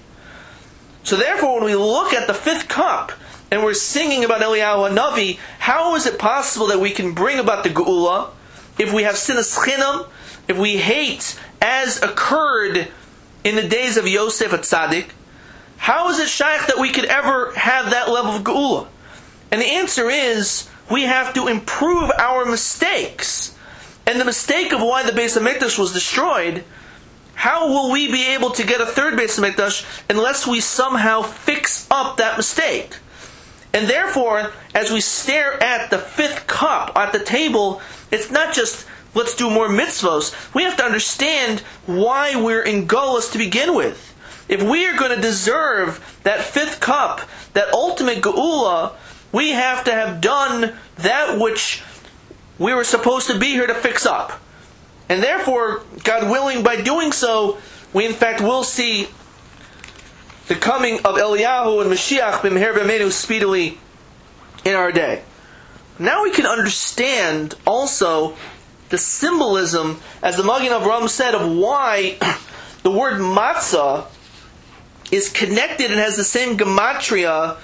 So therefore, when we look at the 5th cup and we're singing about Eliyahu HaNavi, how is it possible that we can bring about the Geula if we have sinas chinam, if we hate as occurred in the days of Yosef HaTzadik? How is it shaykh that we could ever have that level of Geula? And the answer is, we have to improve our mistakes. And the mistake of why the Beis HaMikdash was destroyed, how will we be able to get a 3rd Beis HaMikdash unless we somehow fix up that mistake? And therefore, as we stare at the 5th cup at the table, it's not just, let's do more mitzvos. We have to understand why we're in Golus to begin with. If we are going to deserve that 5th cup, that ultimate Geula, we have to have done that which we were supposed to be here to fix up. And therefore, God willing, by doing so, we in fact will see the coming of Eliyahu and Mashiach b'meher b'meinu speedily in our day. Now we can understand also the symbolism, as the Magen Avraham said, of why the word matzah is connected and has the same gematria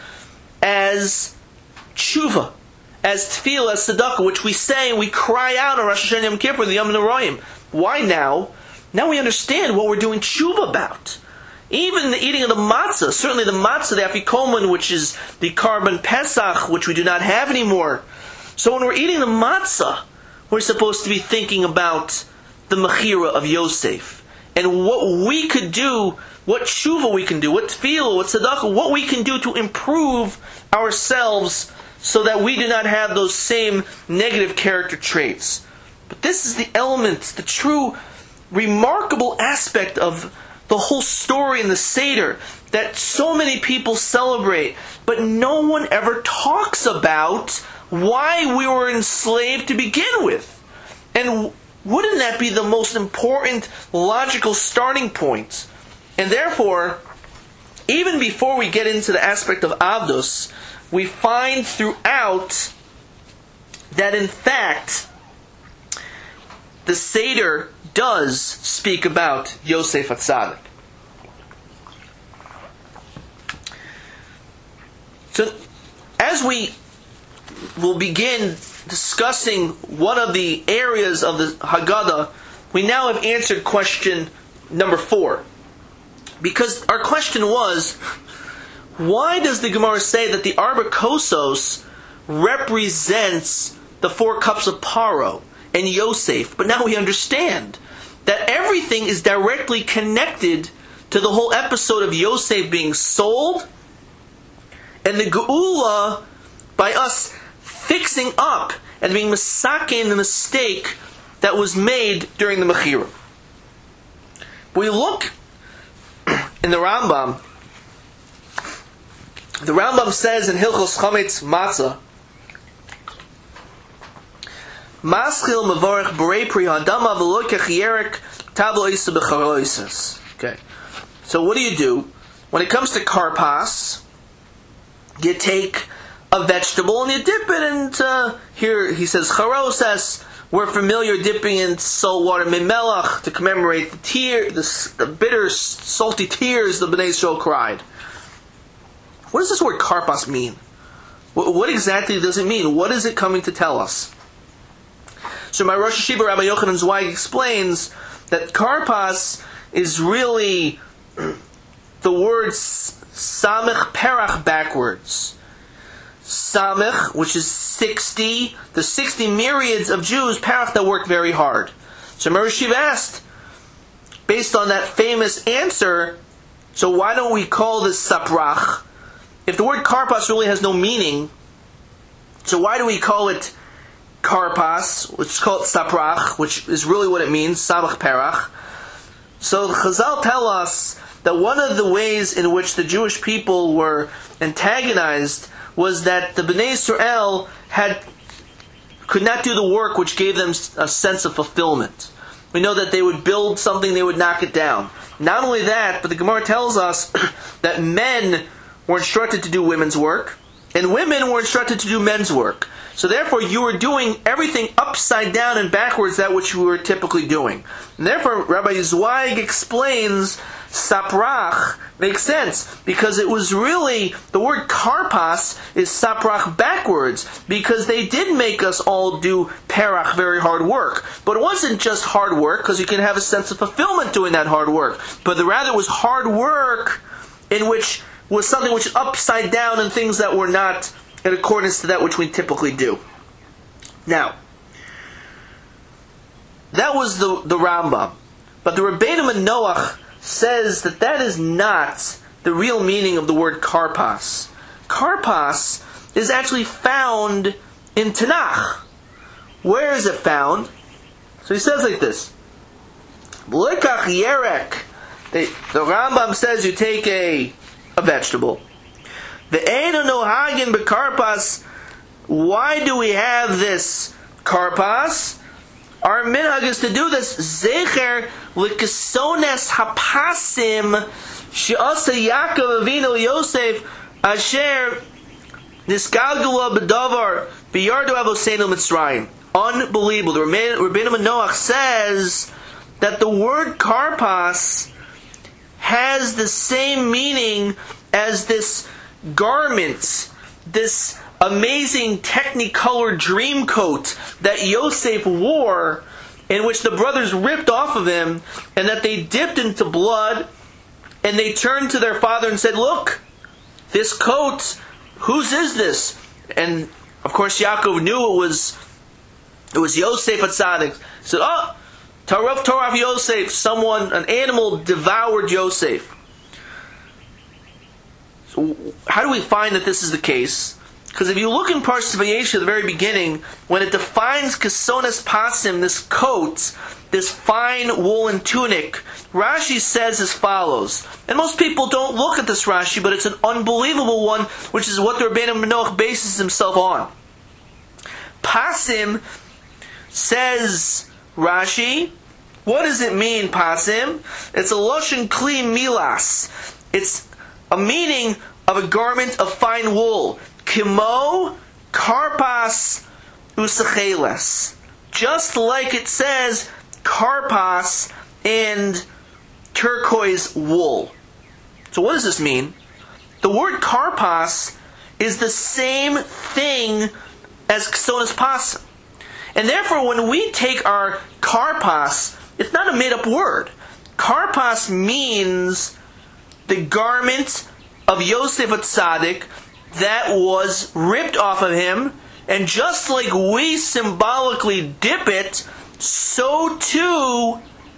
as tshuva, as tefillah, as tzedakah, which we say and we cry out on Rosh Hashanah and Yom Kippur, the Yom Noraim. Why now? Now we understand what we're doing tshuva about. Even the eating of the matzah, certainly the matzah, the afikoman, which is the Karban Pesach, which we do not have anymore. So when we're eating the matzah, we're supposed to be thinking about the Mechira of Yosef. And what we could do, what tshuva we can do, what tefillah, what tzedakah, what we can do to improve ourselves so that we do not have those same negative character traits. But this is the element, the true remarkable aspect of the whole story in the Seder that so many people celebrate, but no one ever talks about why we were enslaved to begin with. And wouldn't that be the most important logical starting point? And therefore, even before we get into the aspect of Avdos, we find throughout that in fact the Seder does speak about Yosef HaTzadik. So, as we will begin discussing one of the areas of the Haggadah, we now have answered question number 4. Because our question was, why does the Gemara say that the Arba Kosos represents the 4 cups of Paro and Yosef? But now we understand that everything is directly connected to the whole episode of Yosef being sold and the Geula by us fixing up and being misaken the mistake that was made during the Mechira. We look in the Rambam. The Rambam says in Hilchos Chametz Matzah, Maschil mevorech b'rei pri hadama v'lo kechierek tavo isa b'charoises. Okay. So what do? When it comes to karpas, you take a vegetable and you dip it into, here he says charoses, we're familiar dipping in salt water mimelach to commemorate the bitter, salty tears the Bnei Yisrael cried. What does this word karpas mean? What exactly does it mean? What is it coming to tell us? So my Rosh Hashiva Rabbi Yochanan Zweig explains that karpas is really the word samech perach backwards. Samech, which is 60, the 60 myriads of Jews, perach, that worked very hard. So my Rosh Hashiva asked, based on that famous answer, so why don't we call this saprach? If the word karpas really has no meaning, so why do we call it karpas, which is called saprach, which is really what it means, samach perach? So the Chazal tell us that one of the ways in which the Jewish people were antagonized was that the Bnei Yisrael could not do the work which gave them a sense of fulfillment. We know that they would build something, they would knock it down. Not only that, but the Gemara tells us that men were instructed to do women's work, and women were instructed to do men's work. So therefore, you were doing everything upside down and backwards, that which we were typically doing. And therefore, Rabbi Zweig explains saprach makes sense, because it was really, the word karpas is saprach backwards, because they did make us all do perach, very hard work. But it wasn't just hard work, because you can have a sense of fulfillment doing that hard work. But rather it was hard work in which was something which is upside down and things that were not in accordance to that which we typically do. Now, that was the Rambam. But the Rabbeinu Manoach says that is not the real meaning of the word karpas. Karpas is actually found in Tanakh. Where is it found? So he says like this. B'likach yerek. The Rambam says you take a vegetable. The Eino Nohagin B'karpas. Why do we have this karpas? Our minhag is to do this zecher l'kesones hapasim she'asa Yaakov Avinu Yosef asher nisgalgula b'davar b'yardu avoseinu Mitzrayim. Unbelievable. The Rabbeinu Manoach says that the word karpas has the same meaning as this garment, this amazing technicolor dream coat that Yosef wore, in which the brothers ripped off of him, and that they dipped into blood, and they turned to their father and said, "Look, this coat, whose is this?" And of course Yaakov knew it was Yosef HaTzadik. He said, "Oh, Taraf Yosef, an animal devoured Yosef." So how do we find that this is the case? Because if you look in Parshas Vayeshev at the very beginning, when it defines Kesones Pasim, this coat, this fine woolen tunic, Rashi says as follows. And most people don't look at this Rashi, but it's an unbelievable one, which is what the Rabbeinu Manoach bases himself on. Pasim, says Rashi, what does it mean, Pasim? It's a Loshen Kli Milas. It's a meaning of a garment of fine wool. Kimo karpas usacheles. Just like it says karpas and turquoise wool. So what does this mean? The word karpas is the same thing as ksonas pasim. And therefore, when we take our karpas, it's not a made-up word. Karpas means the garment of Yosef HaTzadik that was ripped off of him, and just like we symbolically dip it, so too,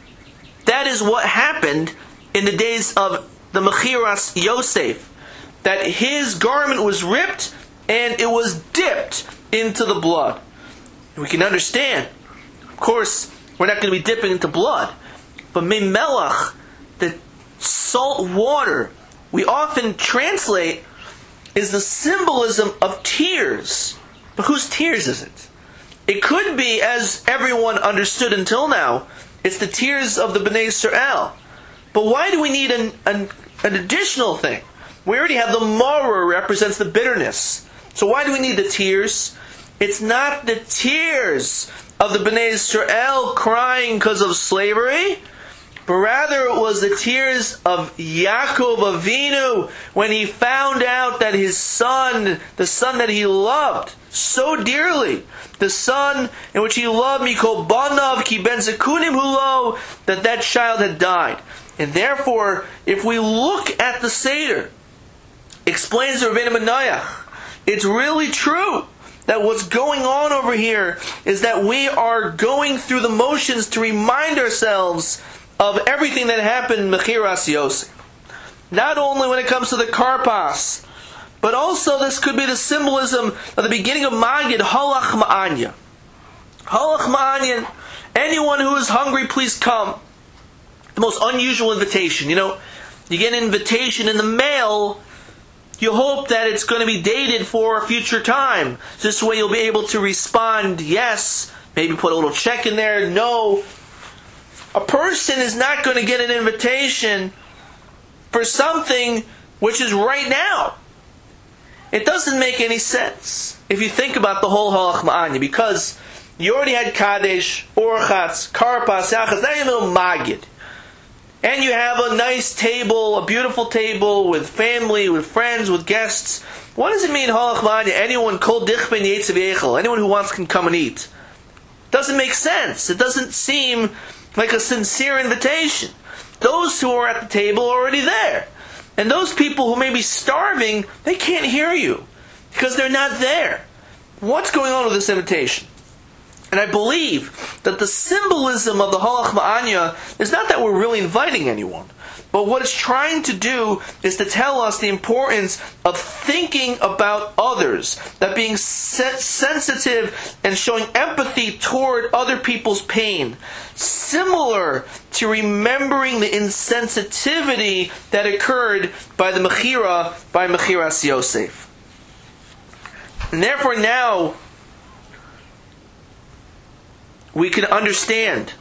that is what happened in the days of the Mechiras Yosef. That his garment was ripped and it was dipped into the blood. We can understand. Of course, we're not going to be dipping into blood. But Memelach, the salt water, we often translate is the symbolism of tears. But whose tears is it? It could be, as everyone understood until now, it's the tears of the Bnei Yisrael. But why do we need an additional thing? We already have the maror represents the bitterness. So why do we need the tears? It's not the tears of the Bnei Yisrael crying because of slavery, but rather it was the tears of Yaakov Avinu when he found out that his son, the son that he loved so dearly, the son in which he loved Mikol Banav Ki Ben Zekunim Hulo, that child had died. And therefore, if we look at the Seder, explains Rabbeinu Menayach, it's really true that what's going on over here is that we are going through the motions to remind ourselves of everything that happened in Mechiras Yosef. Not only when it comes to the karpas, but also this could be the symbolism of the beginning of Magid, Halach Ma'anya. Halach Ma'anya, anyone who is hungry, please come. The most unusual invitation. You know, you get an invitation in the mail, you hope that it's going to be dated for a future time. This way you'll be able to respond yes, maybe put a little check in there, no. A person is not going to get an invitation for something which is right now. It doesn't make any sense if you think about the whole Halach Ma'anya, because you already had Kadesh, Orchatz, Karpas, Yachas, now you have a Magid. And you have a nice table, a beautiful table with family, with friends, with guests. What does it mean, Halach Ma'anya? Anyone, Kol Dich Ben Yetzav Yechel, anyone who wants can come and eat. Doesn't make sense. It doesn't seem like a sincere invitation. Those who are at the table are already there. And those people who may be starving, they can't hear you because they're not there. What's going on with this invitation? And I believe that the symbolism of the Halach Ma'anya is not that we're really inviting anyone, but what it's trying to do is to tell us the importance of thinking about others, that being sensitive and showing empathy toward other people's pain, similar to remembering the insensitivity that occurred by the Mechira, by Mechiras Yosef. And therefore now, we can understand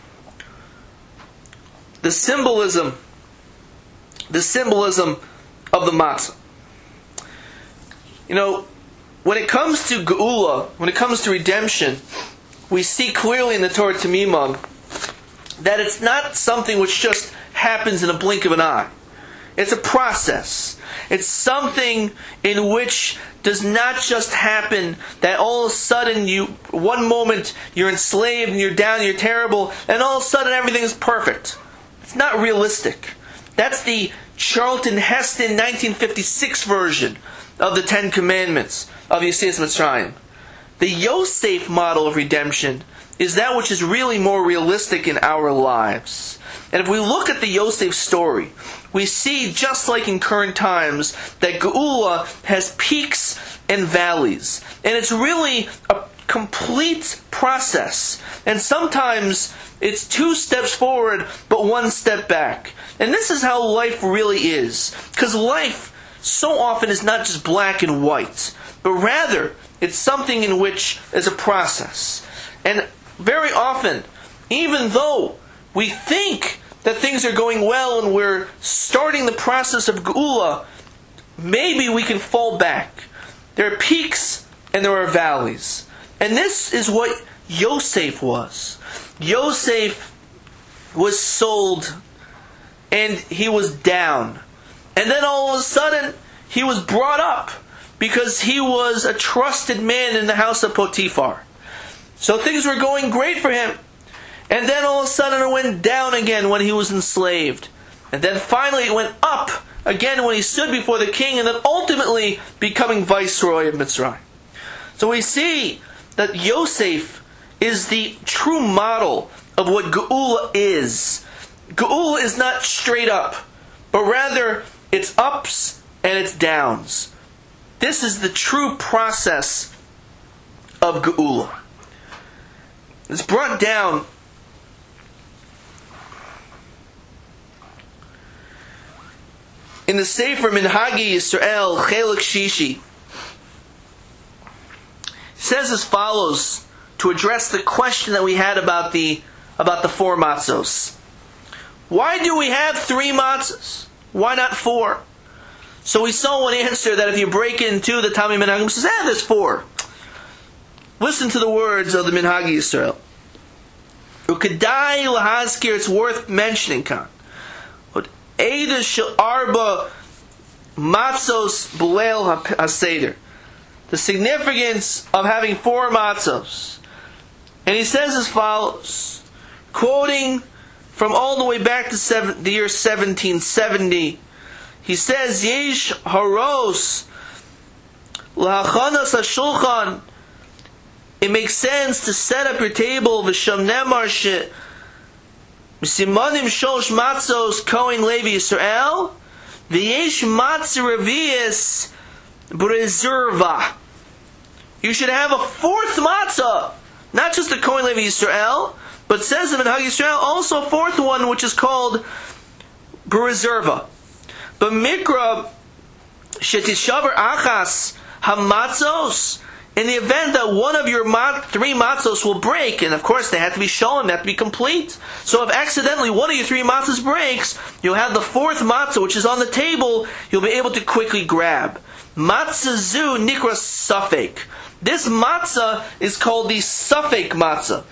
the symbolism of the matzah. You know, when it comes to geula, when it comes to redemption, we see clearly in the Torah Temimah that it's not something which just happens in a blink of an eye. It's a process. It's something in which does not just happen that all of a sudden one moment you're enslaved and you're down, you're terrible, and all of a sudden everything is perfect. It's not realistic. That's the Charlton Heston 1956 version of the Ten Commandments of Yetzias Mitzrayim. The Yosef model of redemption is that which is really more realistic in our lives. And if we look at the Yosef story, we see, just like in current times, that Geula has peaks and valleys. And it's really a complete process. And sometimes it's 2 steps forward, but 1 step back. And this is how life really is. Because life so often is not just black and white, but rather it's something in which is a process. And very often, even though we think that things are going well and we're starting the process of Geula, maybe we can fall back. There are peaks and there are valleys. And this is what Yosef was. Yosef was sold and he was down. And then all of a sudden, he was brought up because he was a trusted man in the house of Potiphar. So things were going great for him. And then all of a sudden it went down again when he was enslaved. And then finally it went up again when he stood before the king, and then ultimately becoming viceroy of Mitzrayim. So we see that Yosef is the true model of what Geula is. Geula is not straight up, but rather it's ups and it's downs. This is the true process of Geula. It's brought down in the Sefer Minhagi Yisrael Chelik Shishi. It says as follows to address the question that we had about the 4 matzos. Why do we have 3 matzos? Why not 4? So we saw one answer that if you break it in 2, the Talmid Minhagim says, there's 4. Listen to the words of the Minhagi Yisrael. Ukadai lahazkir, it's worth mentioning, Khan. Eida shel arba matzos b'leil haseder. The significance of having 4 matzos. And he says as follows, quoting from all the way back to the year 1770, he says, Yesh haros lahachanas hashulchan. It makes sense to set up your table v'sham nemar she Simanim shosh matzos Kohen Levi Yisrael v'yesh matzah revius b'reserva. You should have a 4th matzah, not just the Kohen Levi Yisrael, but says in Minhag Yisrael also a 4th one, which is called b'reserva. But mikra shetishavar achas hamatzos. In the event that one of your 3 matzos will break, and of course they have to be shalom, they have to be complete. So if accidentally one of your 3 matzos breaks, you'll have the 4th matzah, which is on the table, you'll be able to quickly grab. Matzah zu nikra safek. This matzah is called the safek matzah.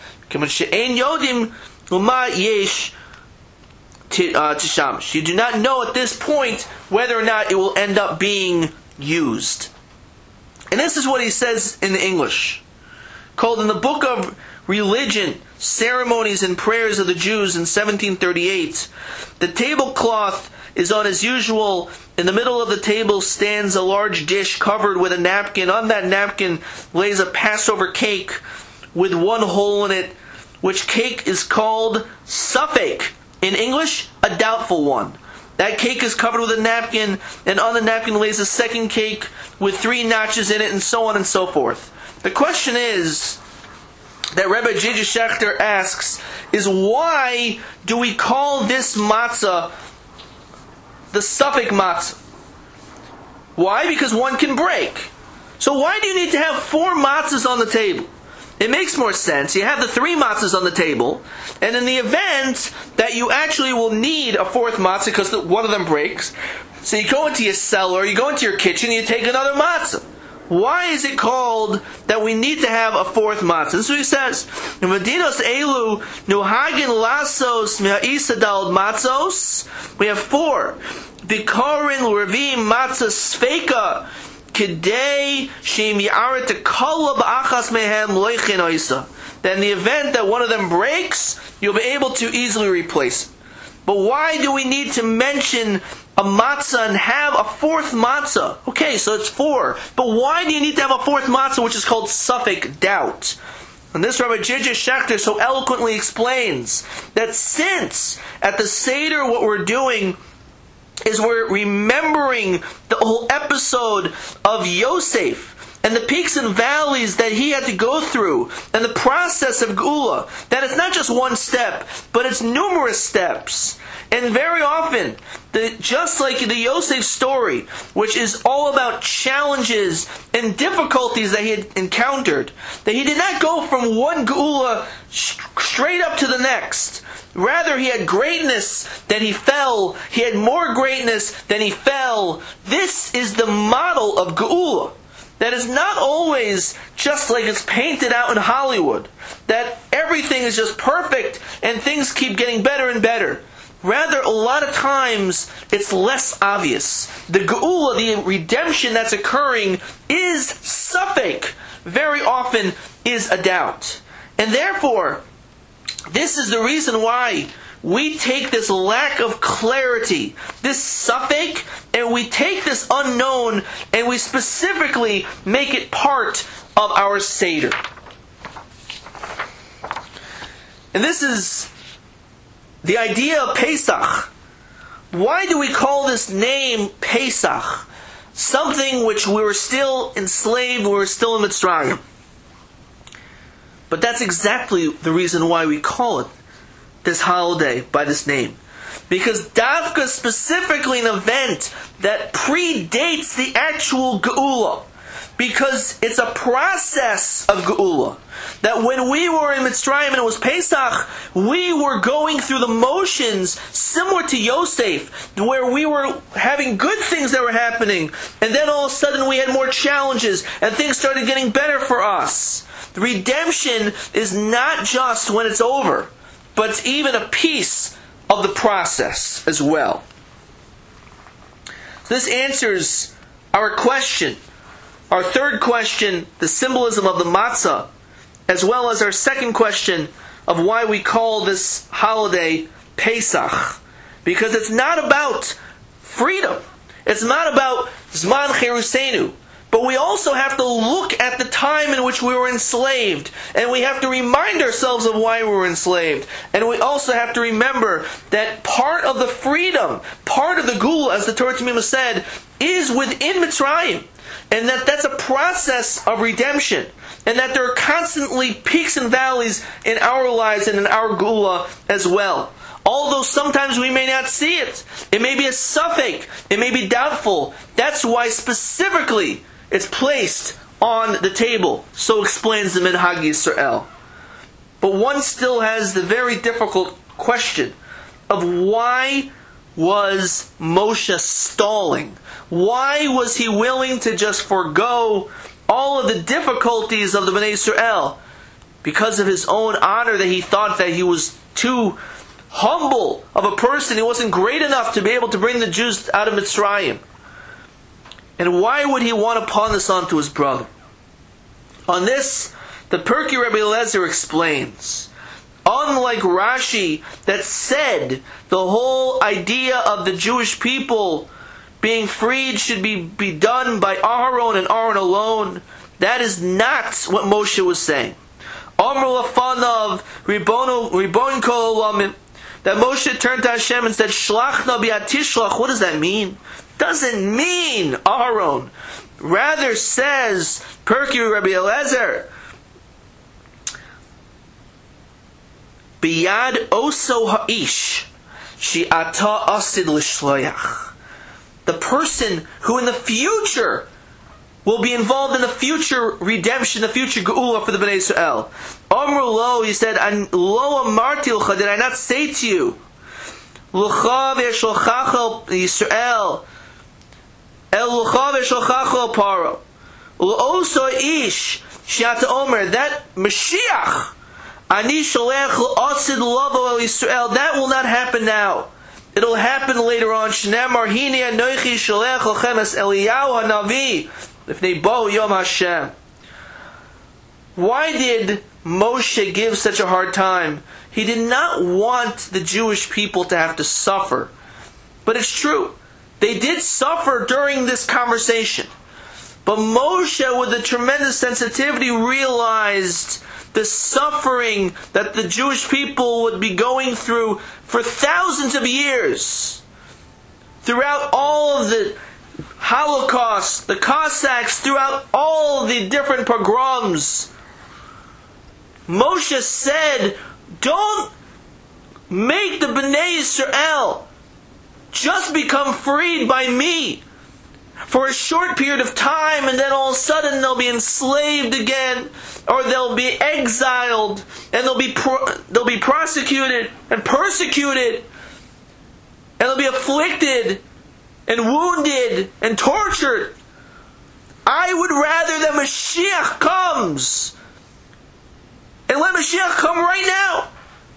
You do not know at this point whether or not it will end up being used. And this is what he says in English, called in the Book of Religion, Ceremonies and Prayers of the Jews in 1738. The tablecloth is on as usual. In the middle of the table stands a large dish covered with a napkin. On that napkin lays a Passover cake with 1 hole in it, which cake is called safek. In English, a doubtful one. That cake is covered with a napkin, and on the napkin lays a second cake with 3 notches in it, and so on and so forth. The question is, that Rebbe J.J. Schechter asks, is why do we call this matzah the safek matzah? Why? Because one can break. So why do you need to have 4 matzahs on the table? It makes more sense. You have the 3 matzahs on the table, and in the event that you actually will need a 4th matzah because one of them breaks, so you go into your cellar, you go into your kitchen, you take another matzah. Why is it called that we need to have a 4th matzah? This is what he says. In Medinos Elu, Nuhagin Lasos Me'aisadal Matzos, we have 4. Bikorin Lurvim Matzah Sfeka. Kedei Shem Yaret Kala Ba'achas Mehem Loichin Oisa. That in the event that one of them breaks, you'll be able to easily replace it. But why do we need to mention a matzah and have a 4th matzah? Okay, so it's 4. But why do you need to have a 4th matzah, which is called safek, doubt? And this Rabbi J.J. Schechter so eloquently explains that since at the Seder what we're doing is we're remembering the whole episode of Yosef and the peaks and valleys that he had to go through and the process of Geula, that it's not just 1 step, but it's numerous steps. And very often, just like the Yosef story, which is all about challenges and difficulties that he had encountered, that he did not go from one Geula straight up to the next. Rather, he had greatness, then he fell. He had more greatness, then he fell. This is the model of Geula. That is not always just like it's painted out in Hollywood. That everything is just perfect and things keep getting better and better. Rather, a lot of times, it's less obvious. The geula, the redemption that's occurring, is safek. Very often is a doubt. And therefore, this is the reason why we take this lack of clarity, this safek, and we take this unknown, and we specifically make it part of our Seder. And this is the idea of Pesach. Why do we call this name Pesach? Something which we were still enslaved, we were still in Mitzrayim. But that's exactly the reason why we call it this holiday by this name. Because Davka is specifically an event that predates the actual Geula. Because it's a process of Geula. That when we were in Mitzrayim and it was Pesach, we were going through the motions similar to Yosef, where we were having good things that were happening, and then all of a sudden we had more challenges, and things started getting better for us. The redemption is not just when it's over, but it's even a piece of the process as well. So this answers our question. Our third question, the symbolism of the matzah, as well as our second question of why we call this holiday Pesach. Because it's not about freedom. It's not about Zman Cherusenu. But we also have to look at the time in which we were enslaved. And we have to remind ourselves of why we were enslaved. And we also have to remember that part of the freedom, part of the Geula, as the Torah Tamima said, is within Mitzrayim. And that's a process of redemption. And that there are constantly peaks and valleys in our lives and in our Geula as well. Although sometimes we may not see it. It may be a safek. It may be doubtful. That's why specifically it's placed on the table. So explains the Minhag Yisrael. But one still has the very difficult question of why was Moshe stalling? Why was he willing to just forego all of the difficulties of the Bnei Yisrael? Because of his own honor, that he thought that he was too humble of a person. He wasn't great enough to be able to bring the Jews out of Mitzrayim. And why would he want to pawn this on to his brother? On this, the Pirkei Rebbe Eliezer explains, unlike Rashi that said the whole idea of the Jewish people being freed should be done by Aharon and Aaron alone, that is not what Moshe was saying. Amar lafanav Ribon kol olamim, that Moshe turned to Hashem and said, Shlachna bi'atishlach. What does that mean? Doesn't mean Aharon. Rather says Pirkei Rebbe Eliezer, Biyad oso ha'ish shi'ata asid l'shloyach. The person who in the future will be involved in the future redemption, the future geula for the Bnei Yisrael. Amru lo, he said, lo amarti l'cha, did I not say to you, l'cha v'yeshlachach el Yisrael, el l'cha v'yeshlachach el paro, l'oso ish shi'ata omer, that Mashiach, ani sholech l'osid l'avo el Yisrael, that will not happen now. It'll happen later on. Shneimar hine anochi sholech lachem es Eliyahu hanavi lifnei bo yom Hashem. Why did Moshe give such a hard time? He did not want the Jewish people to have to suffer. But it's true. They did suffer during this conversation. But Moshe, with a tremendous sensitivity, realized the suffering that the Jewish people would be going through for thousands of years. Throughout all of the Holocaust, the Cossacks, throughout all the different pogroms. Moshe said, don't make the Bnei Yisrael just become freed by me for a short period of time, and then all of a sudden they'll be enslaved again, or they'll be exiled, and they'll be prosecuted and persecuted, and they'll be afflicted and wounded and tortured. I would rather that Mashiach comes, and let Mashiach come right now.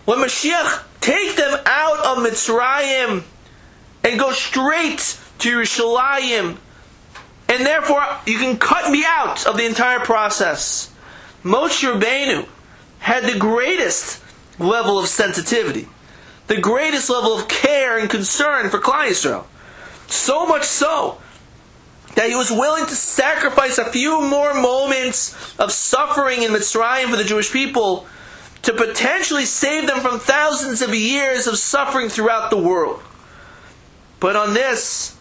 when Mashiach take them out of Mitzrayim and go straight to Yerushalayim, and therefore you can cut me out of the entire process. Moshe Rabbeinu had the greatest level of sensitivity, the greatest level of care and concern for Klal Yisrael. So much so that he was willing to sacrifice a few more moments of suffering in Mitzrayim for the Jewish people to potentially save them from thousands of years of suffering throughout the world. But on this,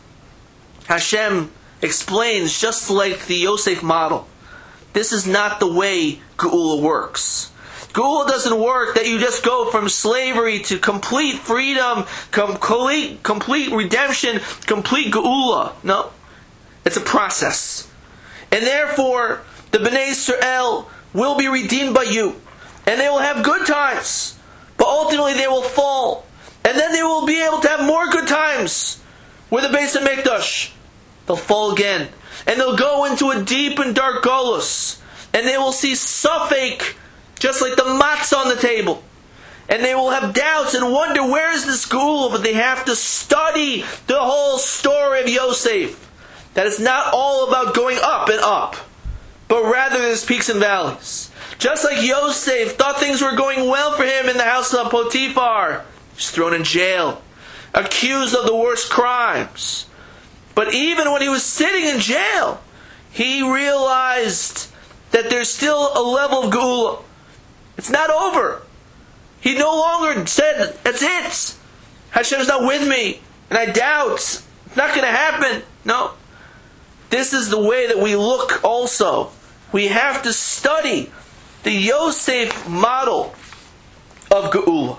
Hashem explains, just like the Yosef model, this is not the way Geula works. Geula doesn't work that you just go from slavery to complete freedom, complete redemption, complete Geula. No. It's a process. And therefore, the Bnei Yisrael will be redeemed by you. And they will have good times. But ultimately they will fall. And then they will be able to have more good times with the Beis HaMikdash. They'll fall again. And they'll go into a deep and dark golus. And they will see Safek, just like the matzah on the table. And they will have doubts and wonder, where is this Geula? But they have to study the whole story of Yosef. That it's not all about going up and up, but rather there's peaks and valleys. Just like Yosef thought things were going well for him in the house of Potiphar. He was thrown in jail, accused of the worst crimes. But even when he was sitting in jail, he realized that there's still a level of Geula. It's not over. He no longer said, that's it. Hashem's not with me, and I doubt. It's not going to happen. No. This is the way that we look also. We have to study the Yosef model of Geula.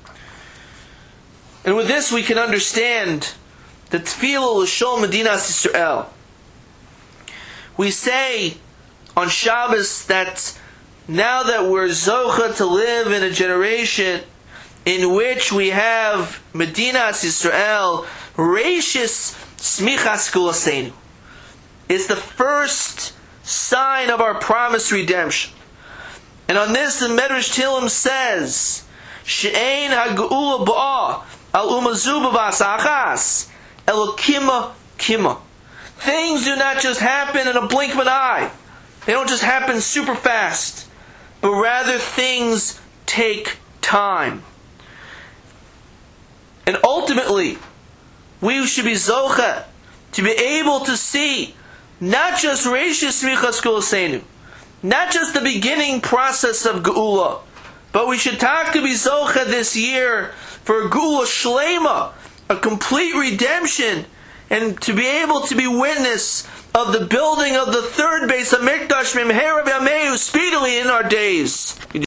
And with this we can understand the Tefillah L'Shol Medinas Yisrael. We say on Shabbos that now that we're Zocha to live in a generation in which we have Medinas Yisrael, Reishis Smichas Geulasenu. It's the first sign of our promised redemption. And on this, the Medrash Tehillim says, She'ein ha'geula ba'ah al umazu b'vas achas elokima kima. Things do not just happen in a blink of an eye. They don't just happen super fast. But rather things take time. And ultimately, we should be zocha to be able to see not just Reishis Smichas Geulasenu, not just the beginning process of Geula, but we should talk to be Zocha this year for Geula Shlema, a complete redemption, and to be able to be witness of the building of the third Beis HaMikdash Mimhera B'Yameinu speedily in our days.